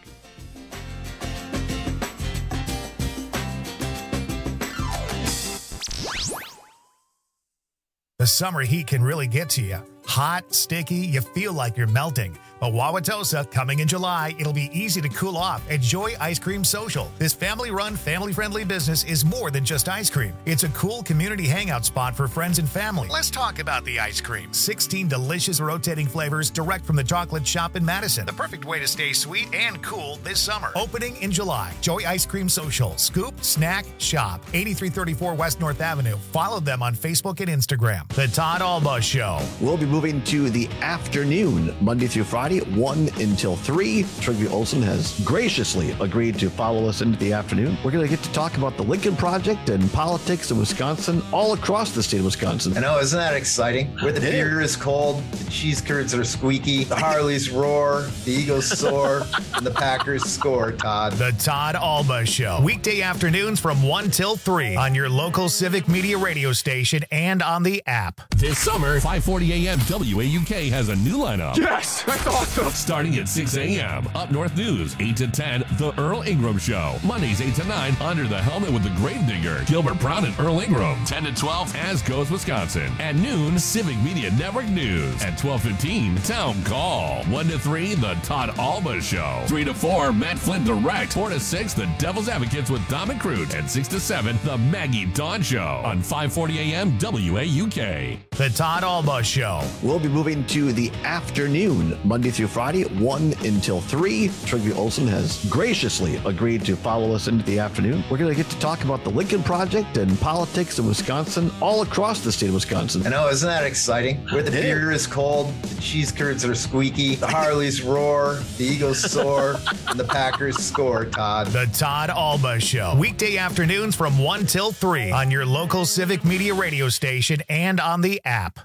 Speaker 1: The summer heat can really get to you. Hot, sticky, you feel like you're melting. But Wauwatosa, coming in July, it'll be easy to cool off at Joy Ice Cream Social. This family-run, family-friendly business is more than just ice cream. It's a cool community hangout spot for friends and family. Let's talk about the ice cream. 16 delicious rotating flavors direct from the chocolate shop in Madison. The perfect way to stay sweet and cool this summer. Opening in July. Joy Ice Cream Social. Scoop, snack, shop. 8334 West North Avenue. Follow them on Facebook and Instagram. The Todd Albaugh Show.
Speaker 19: We'll be moving to the afternoon, Monday through Friday, 1 until 3. Trygve Olsen has graciously agreed to follow us into the afternoon. We're going to get to talk about the Lincoln Project and politics in Wisconsin, all across the state of Wisconsin.
Speaker 20: I know, isn't that exciting? Where the beer is cold, the cheese curds are squeaky, the Harleys roar, the Eagles soar, and the Packers score, Todd.
Speaker 1: The Todd Albaugh Show. Weekday afternoons from 1 till 3 on your local Civic Media radio station and on the app.
Speaker 13: This summer, 540 AM WAUK has a new lineup.
Speaker 10: Yes! That's awesome!
Speaker 13: Starting at 6 a.m. Up North News, 8 to 10, The Earl Ingram Show. Mondays, 8 to 9, Under the Helmet with the Gravedigger. Gilbert Brown and Earl Ingram. 10 to 12, As Goes Wisconsin. At noon, Civic Media Network News. At 12:15, Town Call. 1 to 3, The Todd Alba Show. 3 to 4, Matt Flynn Direct. 4 to 6, The Devil's Advocates with Dom and Crute. And 6 to 7, The Maggie Dawn Show on 540 a.m. WAUK.
Speaker 1: The Todd Alba Show.
Speaker 19: We'll be moving to the afternoon, Monday through Friday, 1 until 3. Trygve Olsen has graciously agreed to follow us into the afternoon. We're going to get to talk about the Lincoln Project and politics in Wisconsin, all across the state of Wisconsin.
Speaker 20: I know, isn't that exciting? Where the beer is cold, the cheese curds are squeaky, the Harleys roar, the Eagles soar, and the Packers score, Todd.
Speaker 1: The Todd Alba Show. Weekday afternoons from 1 till 3 on your local Civic Media radio station and on the app.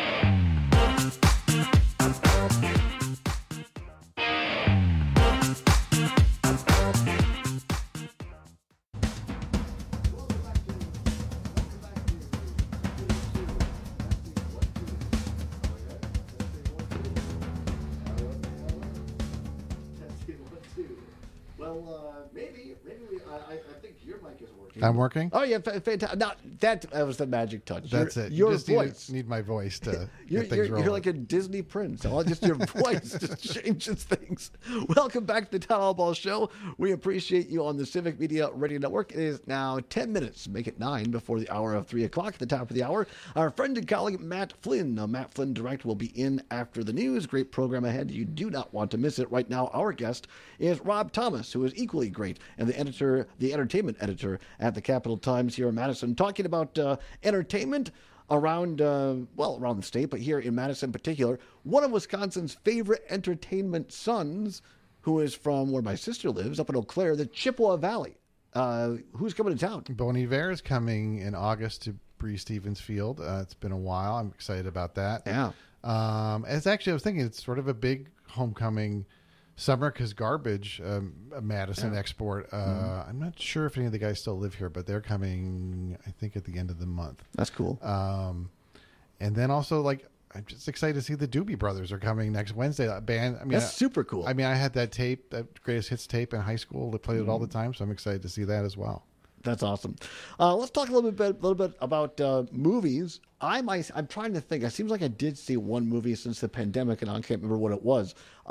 Speaker 15: I think your mic is working.
Speaker 2: I'm working?
Speaker 15: Oh, yeah, fantastic. Now, that was the magic touch.
Speaker 2: That's it.
Speaker 15: Your
Speaker 2: you just
Speaker 15: voice.
Speaker 2: need my voice to
Speaker 15: You're,
Speaker 2: get things rolling.
Speaker 15: you're like a Disney prince. Just your voice just changes things. Welcome back to the Town Hall Ball Show. We appreciate you on the Civic Media Radio Network. It is now 10 minutes, make it 9 before the hour of 3 o'clock. At the top of the hour, our friend and colleague Matt Flynn. Matt Flynn Direct will be in after the news. Great program ahead. You do not want to miss it. Right now, our guest is Rob Thomas, who is equally great, and the entertainment editor at the Capital Times here in Madison, talking about entertainment around the state, but here in Madison in particular. One of Wisconsin's favorite entertainment sons, who is from where my sister lives, up in Eau Claire, the Chippewa Valley. Who's coming to town?
Speaker 2: Bon Iver is coming in August to Bree Stevens Field. It's been a while. I'm excited about that.
Speaker 15: Yeah.
Speaker 2: I was thinking it's sort of a big homecoming summer because Garbage, a Madison export. I'm not sure if any of the guys still live here, but they're coming, I think, at the end of the month.
Speaker 15: That's cool.
Speaker 2: And then also, I'm just excited to see the Doobie Brothers are coming next Wednesday. That band,
Speaker 15: that's super cool.
Speaker 2: I had that tape, that Greatest Hits tape in high school. They played it all the time, so I'm excited to see that as well.
Speaker 15: That's awesome. Let's talk a little bit about movies. I'm trying to think. It seems like I did see one movie since the pandemic, and I can't remember what it was.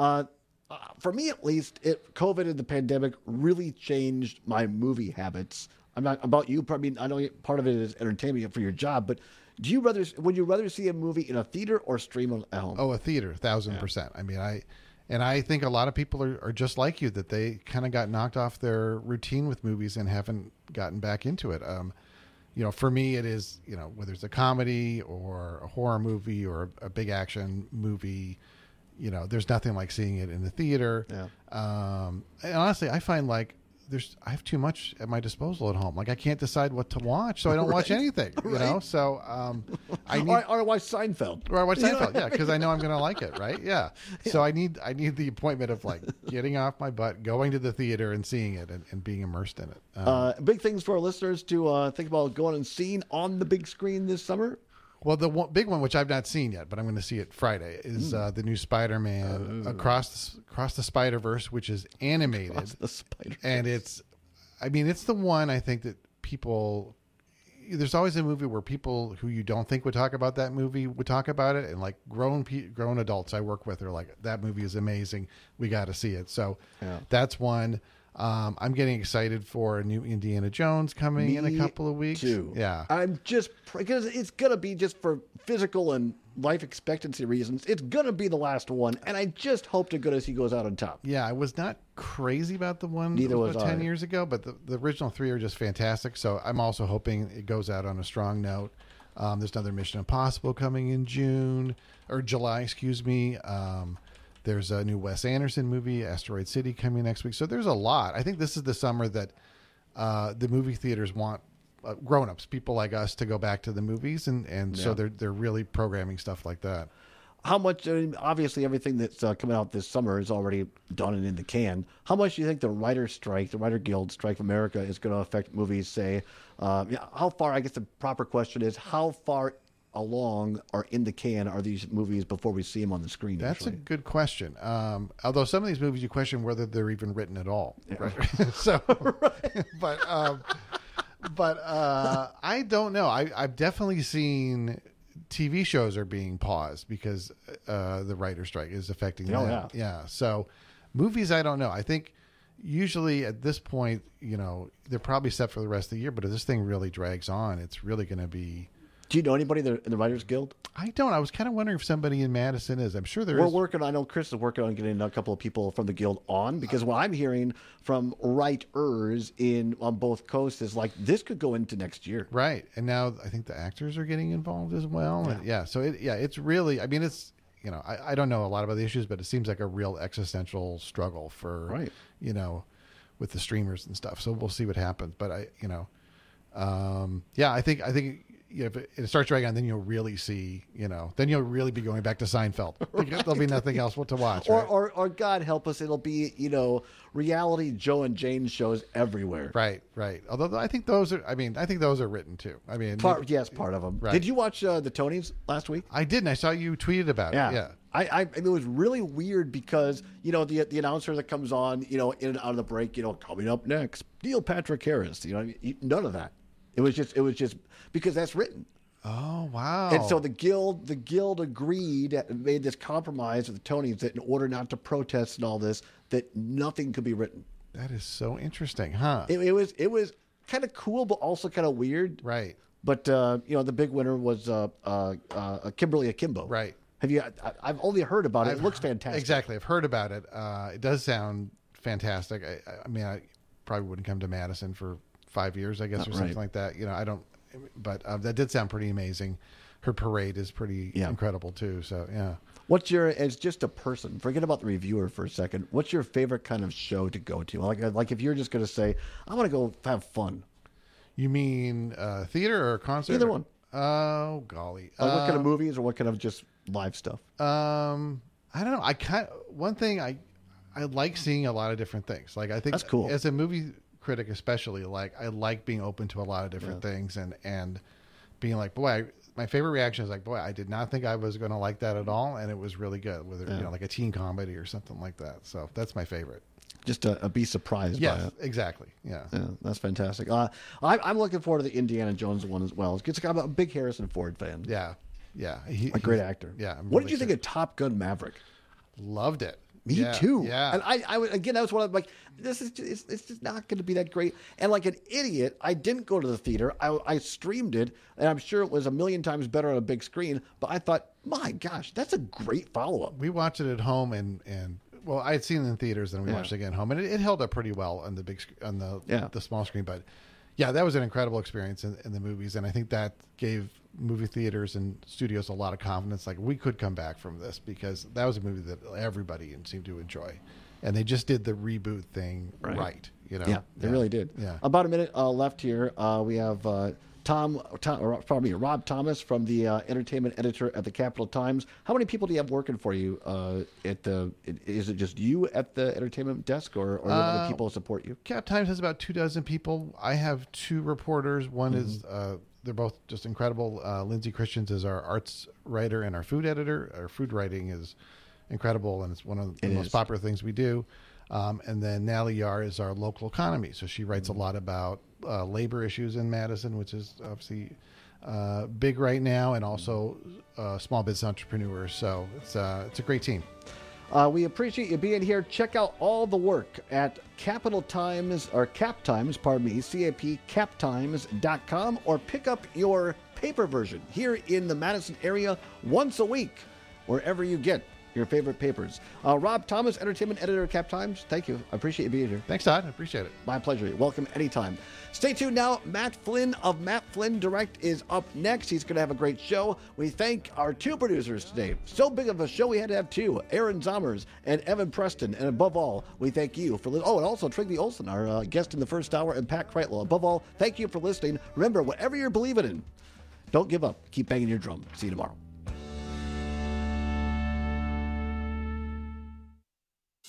Speaker 15: For me, at least, COVID and the pandemic really changed my movie habits. I'm not about you. I mean, I know part of it is entertainment for your job, but would you rather see a movie in a theater or stream at home?
Speaker 2: Oh, a theater, 1,000%. I think a lot of people are just like you, that they kind of got knocked off their routine with movies and haven't gotten back into it. For me, it is, whether it's a comedy or a horror movie or a big action movie, there's nothing like seeing it in the theater.
Speaker 15: Yeah.
Speaker 2: And honestly, I find I have too much at my disposal at home. I can't decide what to watch, so I don't watch anything. So I need
Speaker 15: or watch Seinfeld.
Speaker 2: Or I watch Seinfeld, yeah, because I know I'm going to like it, right? Yeah. So I need the appointment of getting off my butt, going to the theater and seeing it and being immersed in it.
Speaker 15: Big things for our listeners to think about going and seeing on the big screen this summer.
Speaker 2: Well, the big one, which I've not seen yet, but I'm going to see it Friday, is the new Spider-Man Across the Spider-Verse, which is animated.
Speaker 15: Across the Spider-Verse.
Speaker 2: And it's the one I think that people. There's always a movie where people who you don't think would talk about that movie would talk about it, and grown adults I work with are like, that movie is amazing. We got to see it. So that's one. I'm getting excited for a new Indiana Jones coming in a couple of weeks.
Speaker 15: Too.
Speaker 2: Yeah.
Speaker 15: I'm just, because it's going to be just for physical and life expectancy reasons. It's going to be the last one. And I just hope to goodness he goes out on top.
Speaker 2: Yeah. I was not crazy about the one
Speaker 15: Neither was
Speaker 2: 10 years ago, but the original 3 are just fantastic. So I'm also hoping it goes out on a strong note. There's another Mission Impossible coming in July, excuse me. There's a new Wes Anderson movie, Asteroid City, coming next week. So there's a lot. I think this is the summer that the movie theaters want grown-ups, people like us, to go back to the movies, and so they're really programming stuff like that.
Speaker 15: How much? Obviously, everything that's coming out this summer is already done and in the can. How much do you think the Writer Guild Strike of America, is going to affect movies? Say, how far? I guess the proper question is, how far along or in the can are these movies before we see them on the screen?
Speaker 2: That's
Speaker 15: usually?
Speaker 2: a good question. Although some of these movies you question whether they're even written at all.
Speaker 15: Yeah.
Speaker 2: Right? So, but I don't know. I've definitely seen TV shows are being paused because the writer strike is affecting them.
Speaker 15: Yeah.
Speaker 2: Yeah. So movies, I don't know. I think usually at this point, they're probably set for the rest of the year. But if this thing really drags on, it's really going to be.
Speaker 15: Do you know anybody in the Writers Guild?
Speaker 2: I don't. I was kind of wondering if somebody in Madison is. I'm sure there
Speaker 15: We're
Speaker 2: is.
Speaker 15: working. I know Chris is working on getting a couple of people from the Guild on, because what I'm hearing from writers on both coasts is like this could go into next year.
Speaker 2: Right. And now I think the actors are getting involved as well. And so it's really, I mean, it's, I don't know a lot about the issues, but it seems like a real existential struggle for, with the streamers and stuff. So we'll see what happens. But I think if it starts dragging on, then you'll really see, then you'll really be going back to Seinfeld. There'll be nothing else to watch. Right?
Speaker 15: Or God help us, it'll be, reality Joe and Jane shows everywhere.
Speaker 2: Right. Although I think those are written too. I mean,
Speaker 15: part of them.
Speaker 2: Right.
Speaker 15: Did you watch the Tonys last week?
Speaker 2: I did, and I saw you tweeted about it. Yeah.
Speaker 15: It was really weird because, the announcer that comes on, in and out of the break, coming up next, Neil Patrick Harris, none of that. It was just because that's written.
Speaker 2: Oh, wow.
Speaker 15: And so the guild agreed, made this compromise with the Tonys that in order not to protest and all this, that nothing could be written.
Speaker 2: That is so interesting, huh?
Speaker 15: It was kind of cool, but also kind of weird.
Speaker 2: Right.
Speaker 15: But, the big winner was Kimberly Akimbo.
Speaker 2: Right.
Speaker 15: I've only heard about it. It looks fantastic.
Speaker 2: Exactly. I've heard about it. It does sound fantastic. I probably wouldn't come to Madison for 5 years, I guess, or something like that. I don't, but that did sound pretty amazing. Her parade is pretty incredible too. So yeah.
Speaker 15: As just a person, forget about the reviewer for a second. What's your favorite kind of show to go to? Like if you're just going to say, I want to go have fun.
Speaker 2: You mean theater or concert?
Speaker 15: Either one.
Speaker 2: Oh golly.
Speaker 15: What kind of movies or what kind of just live stuff?
Speaker 2: I don't know. One thing I like seeing a lot of different things. Like I think
Speaker 15: that's cool.
Speaker 2: As a movie critic especially, like I like being open to a lot of different things and being like, boy, my favorite reaction is like, boy, I did not think I was going to like that at all, and it was really good. Whether like a teen comedy or something like that. So that's my favorite.
Speaker 15: Just to be surprised by it.
Speaker 2: Exactly. Yeah,
Speaker 15: that's fantastic. I'm looking forward to the Indiana Jones one as well. I'm a big Harrison Ford fan.
Speaker 2: Yeah.
Speaker 15: A great actor.
Speaker 2: Yeah.
Speaker 15: What did you think of Top Gun Maverick?
Speaker 2: Loved it.
Speaker 15: Me too.
Speaker 2: Yeah.
Speaker 15: And I again, that was one of like, this is just, it's just not going to be that great. And like an idiot, I didn't go to the theater. I streamed it, and I'm sure it was a million times better on a big screen. But I thought, my gosh, that's a great follow up.
Speaker 2: We watched it at home, and well, I had seen it in theaters, and we watched it again at home, and it held up pretty well on the big on the small screen. But yeah, that was an incredible experience in the movies, and I think that gave movie theaters and studios a lot of confidence. Like we could come back from this because that was a movie that everybody seemed to enjoy, and they just did the reboot thing right.
Speaker 15: Yeah, they really did.
Speaker 2: Yeah.
Speaker 15: About a minute left here. We have Rob Thomas from the entertainment editor at the Capital Times. How many people do you have working for you is it just you at the entertainment desk, or do other people support you?
Speaker 2: Cap Times has about 24 people. I have 2 reporters. One is they're both just incredible. Lindsay Christians is our arts writer and our food editor. Our food writing is incredible, and it's one of the most popular things we do. And then Natalie Yar is our local economy. So she writes a lot about labor issues in Madison, which is obviously big right now, and also small business entrepreneurs. So it's a great team.
Speaker 15: We appreciate you being here. Check out all the work at Capital Times, or Cap Times, pardon me, captimes.com, or pick up your paper version here in the Madison area once a week, wherever you get your favorite papers. Rob Thomas, entertainment editor at Cap Times, thank you. I appreciate you being here.
Speaker 2: Thanks, Todd. I appreciate it.
Speaker 15: My pleasure. You're welcome anytime. Stay tuned now. Matt Flynn of Matt Flynn Direct is up next. He's going to have a great show. We thank our 2 producers today. So big of a show, we had to have 2. Aaron Zommers and Evan Preston. And above all, we thank you for listening. Oh, and also Trigby Olson, our guest in the first hour, and Pat Kreitlow. Above all, thank you for listening. Remember, whatever you're believing in, don't give up. Keep banging your drum. See you tomorrow.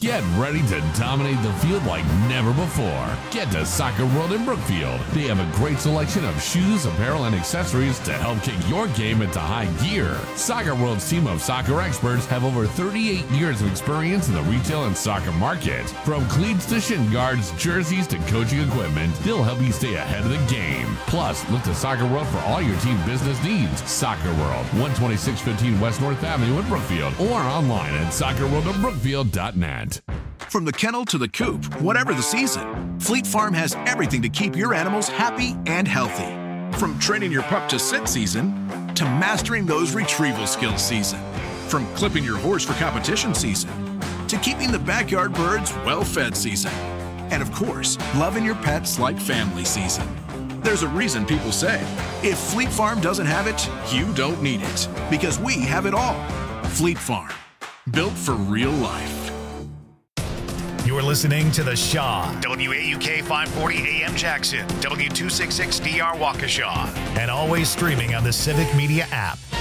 Speaker 13: Get ready to dominate the field like never before. Get to Soccer World in Brookfield. They have a great selection of shoes, apparel, and accessories to help kick your game into high gear. Soccer World's team of soccer experts have over 38 years of experience in the retail and soccer market. From cleats to shin guards, jerseys to coaching equipment, they'll help you stay ahead of the game. Plus, look to Soccer World for all your team business needs. Soccer World, 12615 West North Avenue in Brookfield, or online at soccerworldofbrookfield.net.
Speaker 12: From the kennel to the coop, whatever the season, Fleet Farm has everything to keep your animals happy and healthy. From training your pup to sit season to mastering those retrieval skills season. From clipping your horse for competition season to keeping the backyard birds well-fed season. And of course, loving your pets like family season. There's a reason people say, if Fleet Farm doesn't have it, you don't need it. Because we have it all. Fleet Farm, built for real life.
Speaker 1: You're listening to The Shaw, WAUK 540 AM Jackson, W266DR Waukesha, and always streaming on the Civic Media app.